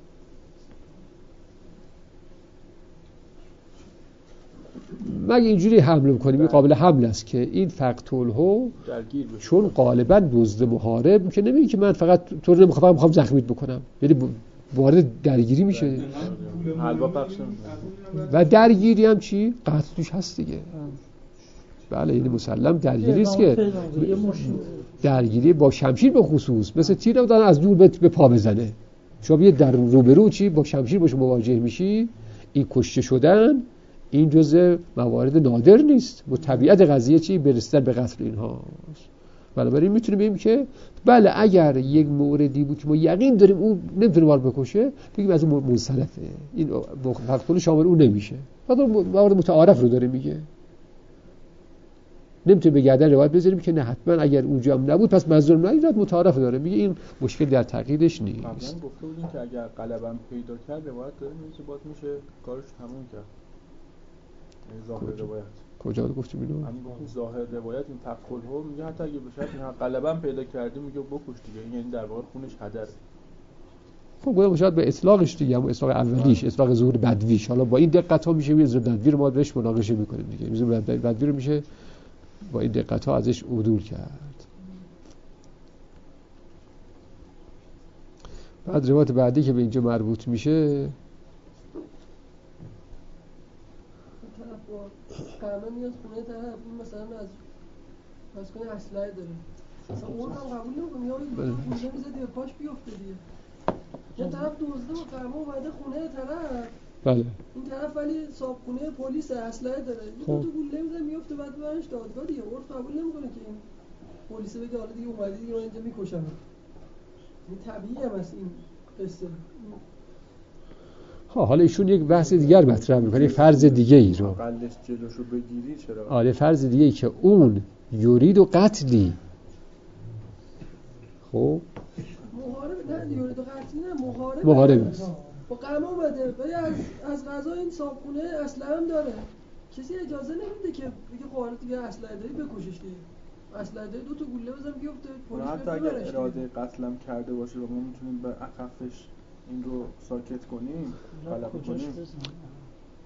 مگه اینجوری حمله کنیم، این قابل حمل است که این فقتله چون غالبا دزد محارب که نمیگه که من فقط تو رو نمیخوام، میخوام زخمیت بکنم، یعنی وارد درگیری میشه و درگیری هم چی قتل توش هست دیگه. بله یعنی مسلم درگیری است که درگیری با شمشیر به خصوص، مثل تیر رو دارن از دور به پا بزنه، شما یه در روبرو چی با شمشیر باشه مواجه میشی، این کشته شدن این جزء موارد نادر نیست و طبیعت قضیه چی برسیدن به قتل اینهاست. بنابراین میتونیم بگیم که بله اگر یک موردی بود که ما یقین داریم اون نمیتونه ما رو بکشه، بگیم از اون منصرفه، این فقط شامل اون نمیشه. فقط موارد متعارف رو داره میگه، نمیتونه به گردن روایت بذاریم که نه حتما اگر اونجا هم نبود پس منظورم نه، متعارف داره میگه، این مشکل در تقییدش نیست. قبلا گفته بودیم که اگر قلبم پیدا کرد روایت داره میشه باز میشه کارش تموم کرد. ظاهر روایت کجا گفتیم اینو؟ همین گفتیم ظاهر روایت این فقتله میگه حتی اگه بشه قلبم پیدا کردی میگه بکش دیگه، یعنی در واقع خونش هدر. خب گفتم شاید به اطلاقش دیگه، هم اطلاق اولیش اطلاق ظهور بدویش، حالا با این دقت ها میشه میز بدوی رو ما بهش مناقشه میکنیم دیگه، میز بدوی رو میشه با این دقت ها ازش عدول کرد. بعد روایت بعدی که به اینجا مربوط میشه قهمه میاد خونه طرف مثلا از پس کنه اسلحه داره، مثلا اون هم قبول نمیکنه یا اینجا میزه دیگه پاش بیفته دیگه، یه طرف دزده و قهمه اومده خونه طرف، بله این طرف ولی صاحبخونه پلیس اسلحه داره، یه دو تا گوله میزنه میفته بعد برنش دادگاه دیگه. عرف قبول نمیکنه که این پلیس بگه حالا دیگه اومدی دیگه من اینجا میکشم. این طبیعیه مثلا این قصه. حالا ایشون یک بحث دیگر مطرح میکنه، فرض دیگه ای رو قلش جلوشو بگیری چرا؟ آره فرض دیگه ای که اون یورید و قتلی، خب محارب نه یورید و قتلی نه محارب با قهمه اومده ولی از قضا این صاحبخونه اسلحه هم داره، کسی اجازه نمیده که بگه قاعده دیگه اسلحه داری بکشش دیگه، اسلحه داری دو تا گوله بزن بیفته پلیس حتی اگه اراده قتلم کرده باشه و ما میتونیم به اخفش این رو ساکت کنیم، غلبه کنیم.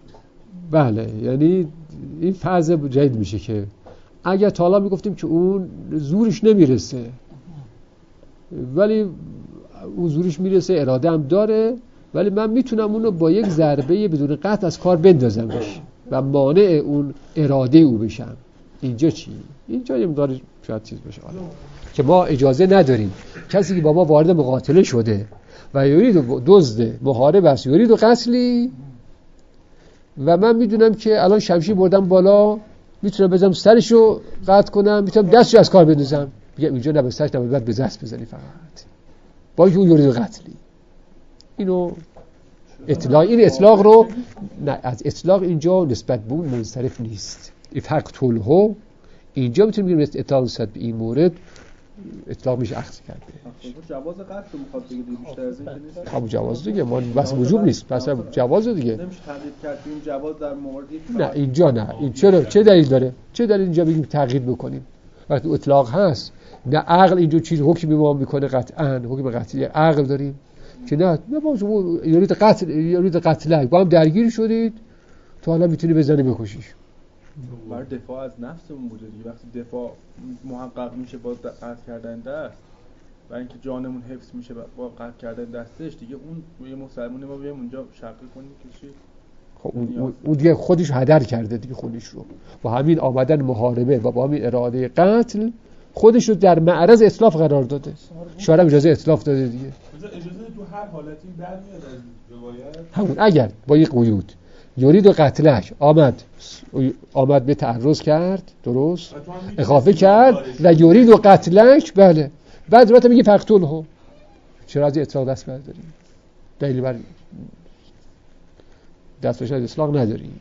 بله، یعنی این فرض جدید میشه که اگر تا حالا میگفتیم که اون زورش نمیرسه ولی اون زورش میرسه، اراده هم داره، ولی من میتونم اونو با یک ضربه بدون قطع از کار بندازمش و مانع اون اراده او بشم. اینجا چی؟ اینجا یه مقدار شاید چیز بشه که ما اجازه نداریم کسی که با ما وارد مقاتله شده و یورید دزد محارب است، یورید و قتلی، و من میدونم که الان شمشیر بردم بالا، میتونم بزنم سرشو قطع کنم، میتونم دستشو از کار بندازم، میگم اینجا نه به سرش نه به دست بزنی، فقط با اینکه اون یورید و قتلی. اینو اطلاق، این اطلاق رو نه، از اطلاق اینجا نسبت به اون منصرف نیست. فقتله اینجا میتونیم بگیم اطلاق نسبت به این مورد اطلاق میشه اخذ کرده. جواز قتل رو میخواد بگه بیشتر از این نیست. همون جواز دیگه، ما بس وجوب نیست، بس جواز دیگه. نمیشه تغییر کرد این جواز در موردی نه اینجا نه. این چه دلیل داره؟ چه دلیل اینجا بگیم تغییر بکنیم؟ وقتی اطلاق هست، نه عقل اینجا چیز حکمی به ما میکنه قطعاً، حکم قطعی عقل داریم که نه با شما یورید قتل با هم درگیر شدید، تو حالا میتونی بزنی بکشیش. برای دفاع از نفسمون بوده دیگه. وقتی دفاع محقق میشه با قطع کردن دست و اینکه جانمون حفظ میشه با قطع کردن دستش، دیگه اون یه مسلمونه ما بیایم اونجا شقی کنیم که چی؟ خب اون دیگه خودش هدر کرده دیگه، خودش رو با همین آمدن محاربه و با همین اراده قتل خودش رو در معرض اتلاف قرار داده. شارع اجازه اتلاف داده دیگه. اجازه تو هر حالتی برمیاد از روایت. همون اگر با یک قیود یورید و قتلش آمد به تعرض کرد، درست اخافه کرد و یورید و قتلش، بله، بعد البته میگه فقتله. چرا از اطلاق دست برداریم؟ دلیل بر دست بشه از اطلاق نداریم.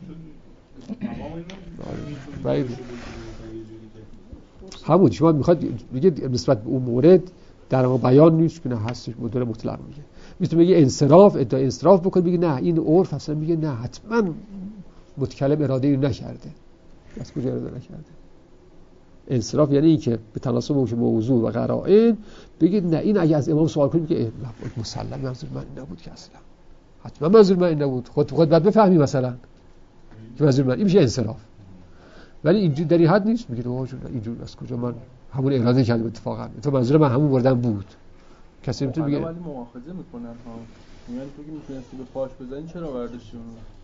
همون شما میخواد بگه نسبت به اون مورد در ما بیان نیست که نه هستش، مدل مطلق میگه. میتونه بگه انصراف، ادعای انصراف بکنه، بگه نه این عرف اصلا میگه نه حتما متکلم اراده اینو نکرده. از کجا اراده نکرده؟ انصراف یعنی این که به تناسب موضوع و قرائن بگید نه این اگه از امام سوال کنیم که مسلم منظور من نبود که اصلا حتما منظور من نبود، خود بعد بفهمی مثلا که منظور من این میشه انصراف. ولی اینجوری در این حد نیست، میگه اوه اینجوری از کجا من همون اراده کردم اتفاقا تو منظور من همون بردن بود. کسی میتونه بگه ولی مؤاخذه میکنن ها، میگن تو که میتونستی به پاش بزنی چرا برداشتی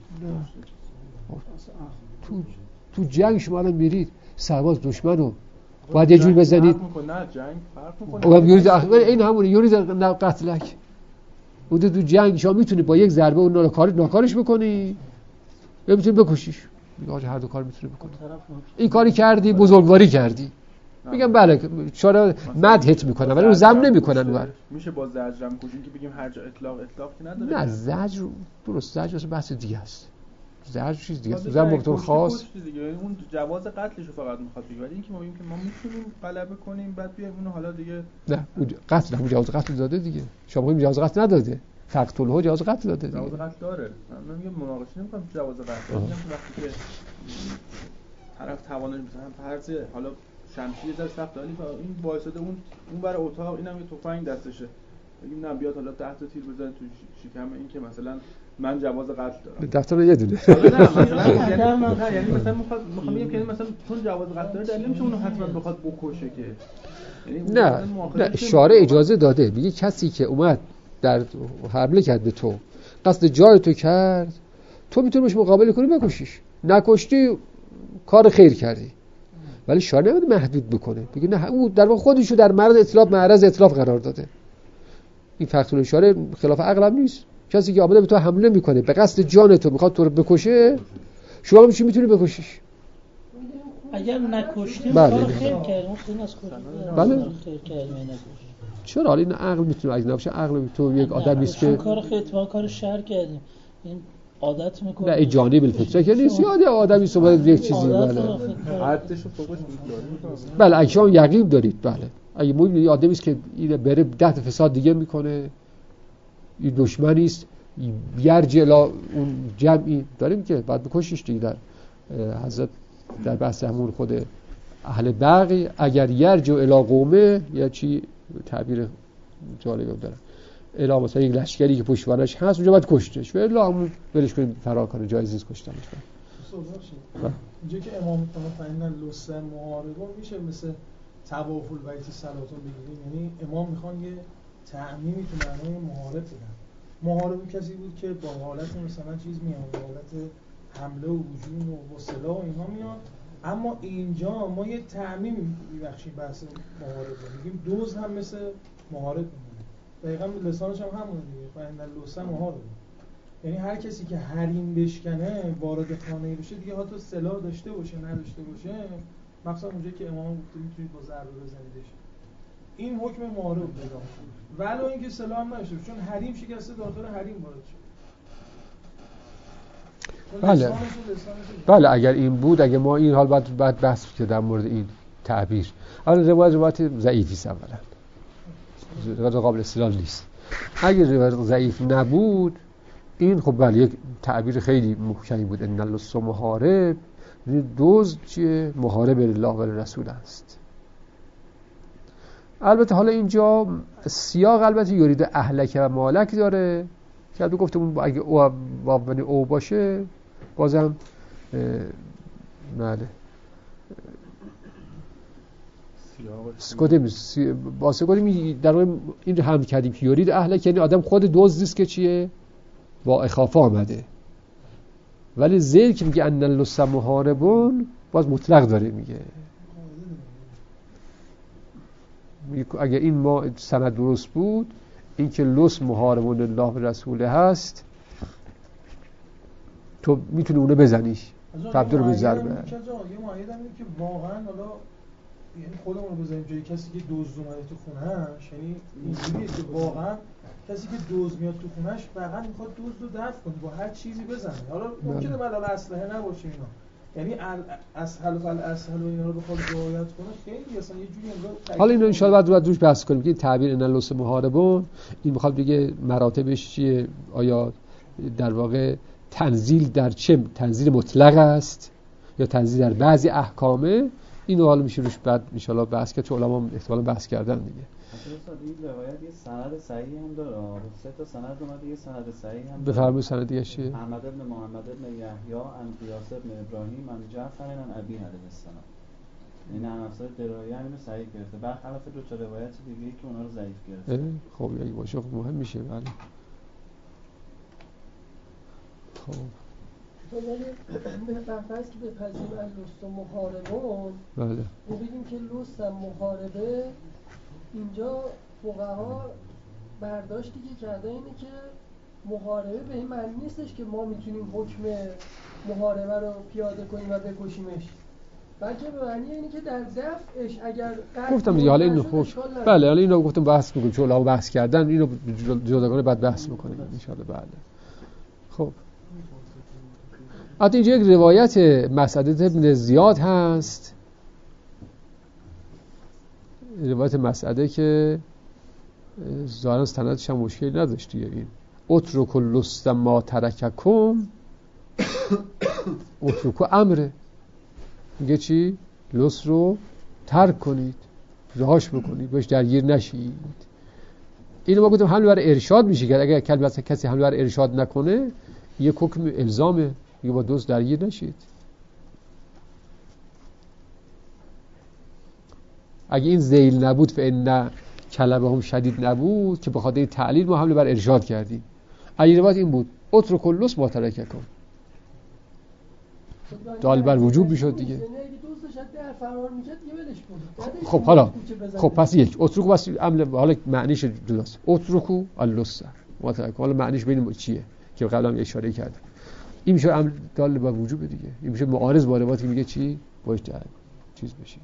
اون؟ تو جنگ شما الان میرید سرباز دشمنو باید یه جوری بزنید. نه جنگ فرق میکنه. یورید این همونه، یورید قتلک. بوده تو جنگ شما میتونی با یک ضربه اون ناکارش بکنی یا میتونی بکشیش. میگه هر دو کار میتونی بکنی. این کاری کردی بزرگواری کردی. میگم بله شارع مدحت میکنن ولی رو زم نمیکنن. میشه با زجرم کشیم که بگیم هر جا اطلاق که نداره. نه زجر درست، زجر اصلا بحث دیگه است. زجر چیز دیگه است. زجر مقتول خاص دیگه، اون جواز قتلش رو فقط میخواد بگه، ولی اینکه ما بگیم که ما میتونیم غلبه کنیم بعد بیایم اونو حالا دیگه نه قتل هم جواز قتل داده دیگه. شما میگیم جواز قتل نداده. فقتله جواز قتل داده دیگه. جواز قتل داره. من میگم مناقشه نمیکنم جواز قتل. میگم وقتی که طرف توانش مثلا فرض حالا شمشیر در سخت علی این وایساده اون برای اتاق، اینم یه تفنگ دستشه، بگیم نه بیاد حالا 10 تا تیر بزنه تو شکم این که مثلا من جواز قتل دارم. دفتر یه دونه. نه مثلا یعنی مثلا میخوام بگم که مثلا چون جواز قتل داره دلیل نمیشه اونو حتما بخواد بکشه که. یعنی نه شارع اجازه داده. میگه کسی که اومد در حمله کرد به تو، قصد جای تو کرد، تو میتونی باش مقابله کنی بکشیش. نکشتی کار خیر کردی. ولی شارع نمیده محدود بکنه، بگه نه او در واقع خودشو در معرض اتلاف قرار داده. این فقط شارع خلاف عقل هم نیست. کسی که آمده به تو حمله میکنه به قصد جان تو، میخواد تو رو بکشه، شما هم چی میتونی بکشیش؟ اگر نکشتیم کار خیر کردیم. بله خیر کردیم نکشتیم. چرا این عقل میتونه اگه نباشه عقل تو یک آدم نیست که کار خیر ما کار شر کردیم. این عادت میکنه. نه این جانب الفطره که نیست، یاد آدمی صحبت یک چیزی. بله حدشو فوقش بله اگه شما یقین دارید، بله اگه موی آدمی است که این بره 10 فساد دیگه میکنه، این دشمنی است، یرجع اون جمعی داریم که بعد بکشیش دیگه. در حضرت در بحث همون خود اهل بغی اگر یرجع الی قومه یا چی تعبیر جالبی داره، الا مثلا یک لشکری که پشتوانش هست اونجا باید کشتش و الا همون ولش کنیم فرار کنه، جایز نیست کشتنش. اینجا که امام میتونه فایندن لسن محاربون میشه مثل توافل بیت صلاتون بگیریم، یعنی امام میخوان یه تعمیمی تو معنای محارب بدن. محارب کسی بود که با حالت مثلا چیز میاد، با حالت حمله و هجوم و با سلاح و اینها میاد، اما اینجا ما یه تعمیم میبخشیم بحث محارب، میگیم دوز هم مثل محارب میمونه، دقیقاً لسانش هم همونه دیگه، فایندن لسن محارب، یعنی هر کسی که حریم بشکنه وارد خانه بشه دیگه، حتی سلاح داشته باشه نداشته باشه، مثلا اونجا که امام گفته میتونید با ضربه بزنیدش، این حکم محارب پیدا میکنه، ولو اینکه سلاح هم نداشته باشه، چون حریم شکسته داخل حریم وارد شد. بله اگر این بود، اگر ما این حال بعد بحث که در مورد این تعبیر، حالا روایت ضعیفی است، اولا روایت قابل استدلال نیست. اگر روایت ضعیف نبود این خب بله یک تعبیر خیلی محکمی بود، ان اللص محارب، دزد چیه؟ محارب الله و رسول است. البته حالا اینجا سیاق البته یورید اهلک و مالک داره که البته گفتم اگه او باشه بازم بله سکوتیم در این هم کردیم که یورید اهلک یعنی آدم خود دزدیست که چیه؟ با اخافه آمده، ولی زیر که میگه ان اللص محاربون باز مطلق داره میگه اگه این ما سند درست بود، این که لص محاربون الله و رسوله هست، تو میتونی اونو بزنیش تبدیل رو به ضربه. یه معاهده هم که واقعا حالا یعنی خودمون رو بزنیم جای کسی که دزد اومده تو خونه‌اش، یعنی اینجوریه که واقعا کسی که دزد میاد تو خونه‌اش فقط میخواد دزد رو دفع کنه، با هر چیزی بزنه، حالا ممکنه بدل اسلحه نباشه اینا، یعنی اسهل و اینا رو بخواد رعایت کنه خیلی اصلا یه جوری انگار. حالا اینو ان شاء الله بعد روش بحث کنیم که تعبیر ان اللص محاربون این میخواد بگه مراتبش چیه، آیا در واقع تنزیل در چه تنزیل مطلق است یا تنزیل در بعضی احکامه، اینو حالا میشه روش بعد ان شاء الله بحث که تو علما احتمالاً بحث کردن دیگه. این روایت یه سند صحیح هم داره، 3 تا سند اومده، یه سند صحیح هم بفرمایید. سند دیگه چیه؟ احمد بن محمد بن یحیی عن قیاس بن ابراهیم عن جعفر عن ابی علیه السلام، این هم افسر درایه اینو صحیح گرفته، برخلاف دو تا روایت دیگه که اونا رو ضعیف گرفته. خب یعنی باشه خب مهم میشه. بله خب به فرض که بپذیریم از لص محاربون، بله بگیم که لص محاربه، اینجا فقها برداشتی که کرده اینه که محاربه به این معنی نیستش که ما میتونیم حکم محاربه رو پیاده کنیم و بکشیمش، بلکه به معنی اینه که در دفعش اگر گفتم دیگه، حالا اینو خوب بله حالا اینو گفتم بحث می‌کنیم چون علما بحث کردن، اینو جداگانه بعد بحث می‌کنیم ان شاء الله. بله خب حتی اینجا یک روایت مسعده ابن زیاد هست، روایت مسعده که ظاهرا سندش هم مشکلی نداشت دیگه، این اترک اللص ما ترککم، اترک امره، میگه چی؟ لص رو ترک کنید، رهاش بکنید، باش درگیر نشید. اینو ما گفتم حمله بر ارشاد میشه کرد، اگر کسی حمله بر ارشاد نکنه یک حکم الزامه، میگه با دزد درگیر نشید. اگه این ذیل نبود فإن کلبهم شدید نبود که بخاطر این تعلیل ما حمله بر ارشاد کردیم. اگه روایت این بود اترک اللص ما ترککم، دال بر وجوب میشد دیگه. خب حالا خب پس یک اترکو بس عمل، حالا معنیش جداست، اترکو اللص ما ترککم، حالا معنیش ببینیم چیه که قبلا هم اشاره کردم. این میشه عمل دال بر وجوب دیگه، این میشه معارض با روایتی میگه چی باش در چیز بشید.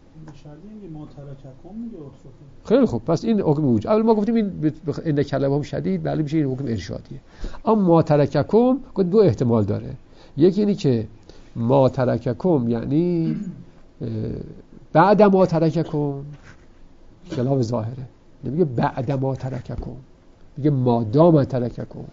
خیلی خوب، پس این حکم وجوب. اول ما گفتیم این ان کلمهم شدید، بله میشه این حکم ارشادیه. اما ما ترککم دو احتمال داره، یکی اینی که ما ترککم یعنی بعد ما ترککم، خلاف ظاهره، نمیگه بعد ما ترککم، میگه مادام ترککم،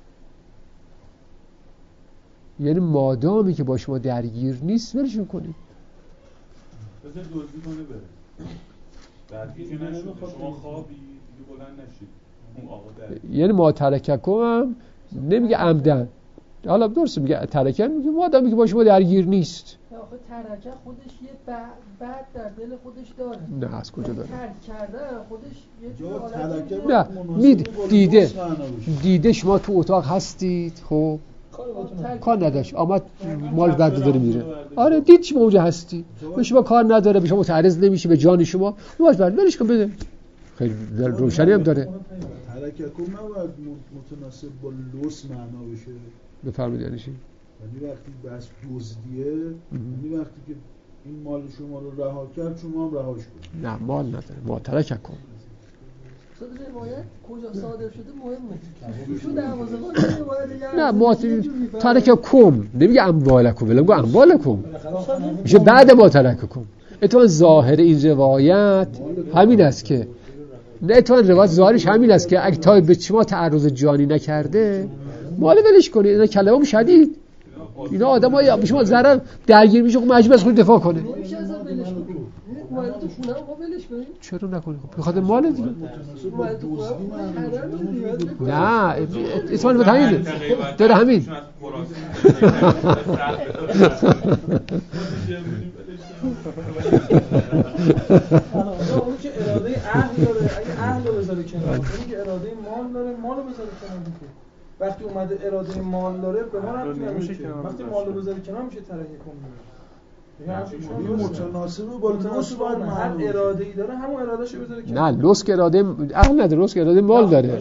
یعنی مادامی که با شما درگیر نیست ولشون کنید. بذار دزدی کنه بره. درگیر نشده، شما خوابی دیگه بلند نشید. یعنی ما ترککم هم نمیگه عمدن، حالا درست میگه ترکه، میگه ما آدمی که با شما درگیر نیست. آخه ترکه خودش یه بعد در دل خودش داره. نه از کجا داره؟ ترک کردن خودش یه جور ترکه نه دیده شما تو اتاق هستید، خب کار نداشت آمد مال بعد داره میره، آره دید شما اونجا هستی، به شما کار نداره، به شما متعرض نمیشه به جان شما، مال بعد ولش کن بده. خیلی روشنی هم داره. ترککم نباید متناسب با لوس معنا بشه. بفرمایید یعنی چی؟ یعنی وقتی بس دزدیه، یعنی وقتی که این مال شما رو رها کرد شما هم رهاش کنید. نه مال نداره، ما ترککم. صد روایت کجا صادر شده مهمه. تو دروازه‌بان روایت نه ما ترککم نمیگه اموالکم، ولی میگه اموالکم میشه بعد ما ترککم. اتفاقا ظاهر این روایت همین است که نه، اتفاقا روایت ظاهرش همین است که اگه تا به شما تعرض جانی نکرده مال ولش کنید. اینا کلام شدید، اینا آدمای به شما ضرر درگیر میشه، خب مجبور است خود دفاع کنه. نمیشه ازش ولش کنید. مال تو خونه رو ولش کنید. چرا نکنید؟ خب بخاطر مال دیگه. مال تو خونه نه اسمان بود همین داره همین. اون که اراده اهل داره، اگه اهل رو بذاره کنار، اون که اراده مال داره، مال رو بذاره کنار دیگه. وقتی اومده اراده مال داره به ما ربطی نداره. وقتی مال رو بذاره کنار میشه ترککم دیگه. این متناسبه با لوس باید هر اراده‌ای داره همون ارادهشو بذاره کنار. نه لوس که اراده اهل نداره، لوس که اراده مال داره.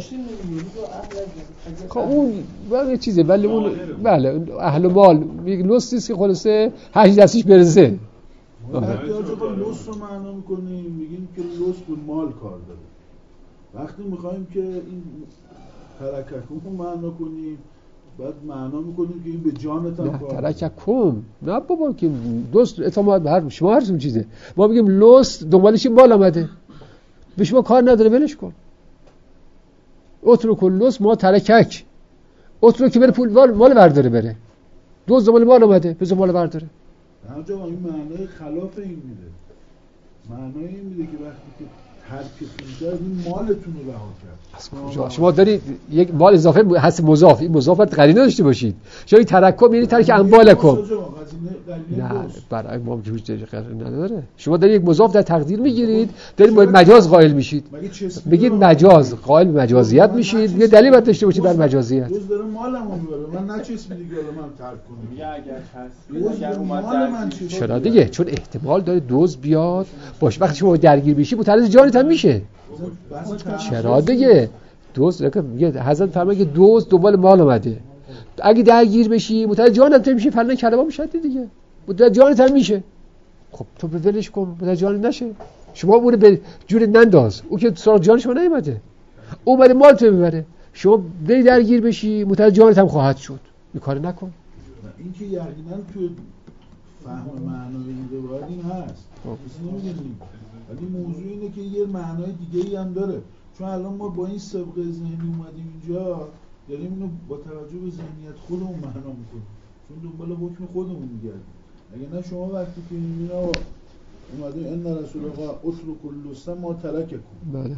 خب اون یه چیزه، ولی اون بله اهل مال میگه لوس نیست که خلاصه هر دستش برزه. وقتی آجا لوس رو معنا میکنیم میگیم که لوس به مال کار داره. وقتی میخوایم که این ترککم رو معنا کنیم بعد معنا میکنیم که این به جانت هم کار داره. ترککم نه بابا که دوست اتماد شما هرچون چیزه، ما میگیم لوس دنبالش مال آمده به شما کار نداره ولش کن. اترک لوس ما ترکک، اترک که بره پول مال برداره، بره دوست دنبال مال آمده بذار مال برداره. آجا این معنای خلاف این میده. معنای این میده که وقتی که ترکتون کرد این مالتون رو رها کرد. شما دارید یک مال اضافه هست مضاف، این مضاف باید قرینه داشته باشید. شما این ترکم یعنی ترک اموالکم. نه برای ما وجود قرینه نداره. شما دارید یک مضاف در تقدیر میگیرید، دارید با مجاز قائل میشید. بگید مجاز قائل به مجازیت میشید، یه دلیل باید داشته باشید بر مجازیت. دوست داره مالمو میبره، من نچسبید دیگه من ترک کنم. میگه اگر هست مال من چرا دیگه؟ چون احتمال داره دوز بیاد باشه، وقتی شما درگیر بشی متعرض جانت هم میشه. چرا دیگه؟ دوز میگه حضرت فرمایید که دوز دنبال مال اومده، اگه درگیر بشی متعرض جانت هم میشه، فلان کلمه میشه دیگه، متعرض جانت هم میشه. خب تو به ولش کن متعرض جانت نشه، شما اون به جور ننداز، او که سراغ جان شما نیومده، او برای مال تو میبره، شما بری درگیر بشی متعرض جانت هم خواهد شد. این کارو نکن. این که یقینا تو فهم معنای این روایت این هست، نمیدونیم، ولی موضوع اینه که یه معنای دیگه ای هم داره. چون الان ما با این سابقه ذهنی اومدیم اینجا داریم اینو با توجه به ذهنیت خودمون معنا میکنیم، چون دنبال حکم خودمون میگردیم. اگه نه شما وقتی که اینا اومده ان رسول الله اترک اللوس ما ترککم، بله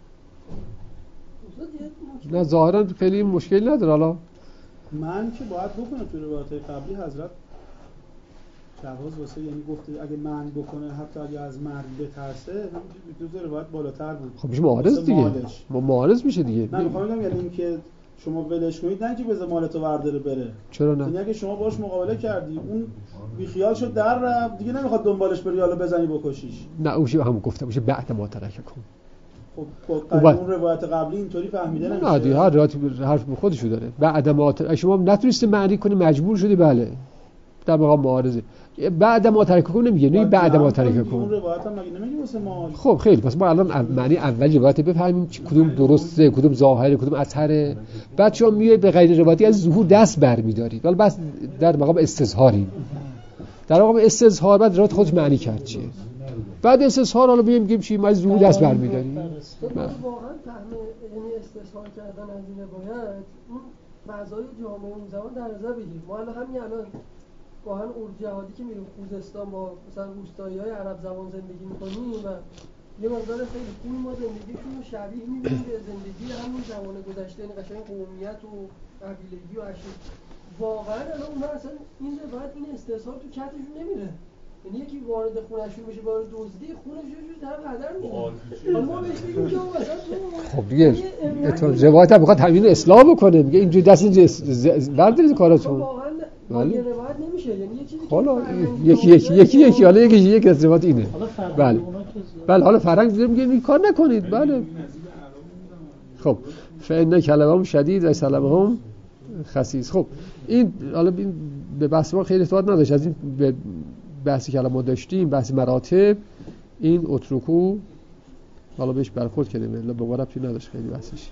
نه ظاهرا خیلی مشکلی نداره. حالا من که باید بکنم تو روایت قبلی حضرت جواز واسه، یعنی گفته اگه من بکنه حتی اگه از مرگ بترسه، دو روایت بالاتر بود. خب میشه معارض دیگه، ما معارض میشه دیگه. نه میخوام بگم یعنی اینکه شما ولش کنید، نه که بذار مالتو برداره بره. چرا نه؟ یعنی اگه شما باش مقابله کردی اون بیخیال شد در رفت دیگه، نمیخواد دنبالش بری حالا بزنی بکشیش. نه اون هم گفتم میشه بعد ما ترککم. خب اون روایت قبلی اینطوری فهمیده نمیشه. نه دیگه هر روایت حرف خودشو داره. بعد ما شما نتونستی معنی کنی مجبور شدی، بله در مقام معارضه. بعد ما ترککم نمیگه، نه بعد ما ترککم. اون روایت هم مگه نمیگه واسه ما؟ خب خیلی پس ما الان معنی اول روایت بفهمیم کدوم درسته، کدوم ظاهره، کدوم اثره. بعد شما میای به غیر روایتی از ظهور دست برمی‌دارید. ولی بس در مقام استظهاری، در مقام استظهار بعد روایت خودش معنی کرد چیه. بعد استظهار حالا میگیم چی، ما از ظهور دست برمی‌داریم. واقعا فهم یعنی استظهار کردن از این روایت اون فضای جامعه اون زمان در نظر بگیریم. ما الان واقعا اول جهادی که میریم خوزستان با مثلا روستایی‌های عرب زبان زندگی می‌کنیم و یه مقدار خیلی خوب ما زندگیشون رو شبیه می‌بینیم به زندگی همون زمان گذشته، این قشنگ قومیت و قبیلگی و عشیره. واقعا الان اونها اصلا این روایت این استحصال تو کتشون نمیره، یعنی یکی وارد خونه‌شون بشه وارد دزدی خونش رو در هدر می‌کنه. حالا ما بهش بگیم که مثلا خب دیگه تو روایت هم می‌خواد همین اصلاح بکنه، میگه اینجوری دست اینجا بردارید کاراتون. بله. یه روایت نمیشه، یعنی یه چیزی که یکی حالا یکی از روایت اینه. بله حالا فرهنگ میگه این کار نکنید. بله خب فإن کلمهم شدید و سلامهم خسیس. خب این حالا به بحث ما خیلی ارتباط نداشت، از این به بحثی که الان ما داشتیم، بحث مراتب، این اترکو حالا بهش برخورد کردیم، الا به ربطی نداشت خیلی بحثش.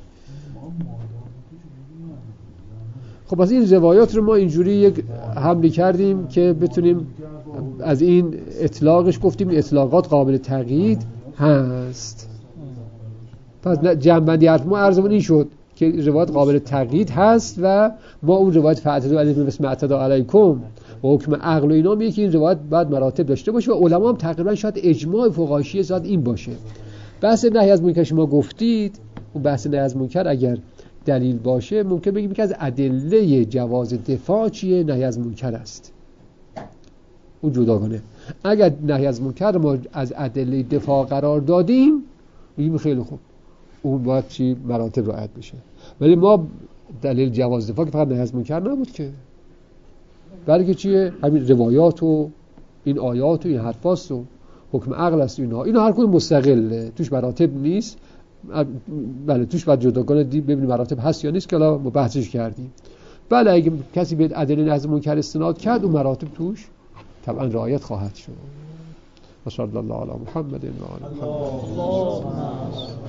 خب از این روایات رو ما اینجوری یک حمله کردیم که بتونیم از این اطلاقش گفتیم اطلاقات قابل تقیید هست. پس جنبندی حرف ما عرضمون این شد که روایت قابل تقیید هست و ما اون روایت فاعتدوا علیکم بسم اعتدا علیکم و حکم عقل و اینا میگه که این روایت بعد مراتب داشته باشه و علما هم تقریبا شاید اجماع فقهایی شاید این باشه. بحث نهی از منکر شما گفتید، اون بحث نهی از منکر اگر دلیل باشه ممکن بگیم که از ادله جواز دفاع چیه؟ نهی از منکر است. اون جداگانه. اگر نهی از منکر ما از ادله دفاع قرار دادیم میگیم خیلی خوب، اون باید چی؟ مراتب رعایت بشه. ولی ما دلیل جواز دفاع که فقط نهی از منکر نبود که، بلکه چیه؟ همین روایات و این آیات و این حرفاست و حکم عقل است. اینا هر کدوم مستقله، توش مراتب نیست. بله توش باید جداگانه ببینیم مراتب هست یا نیست که الان ما بحثش کردیم. بله اگه کسی به ادله نهی از منکر استناد کرد اون مراتب توش طبعا رعایت خواهد شد. صلی الله علی محمد و آل محمد.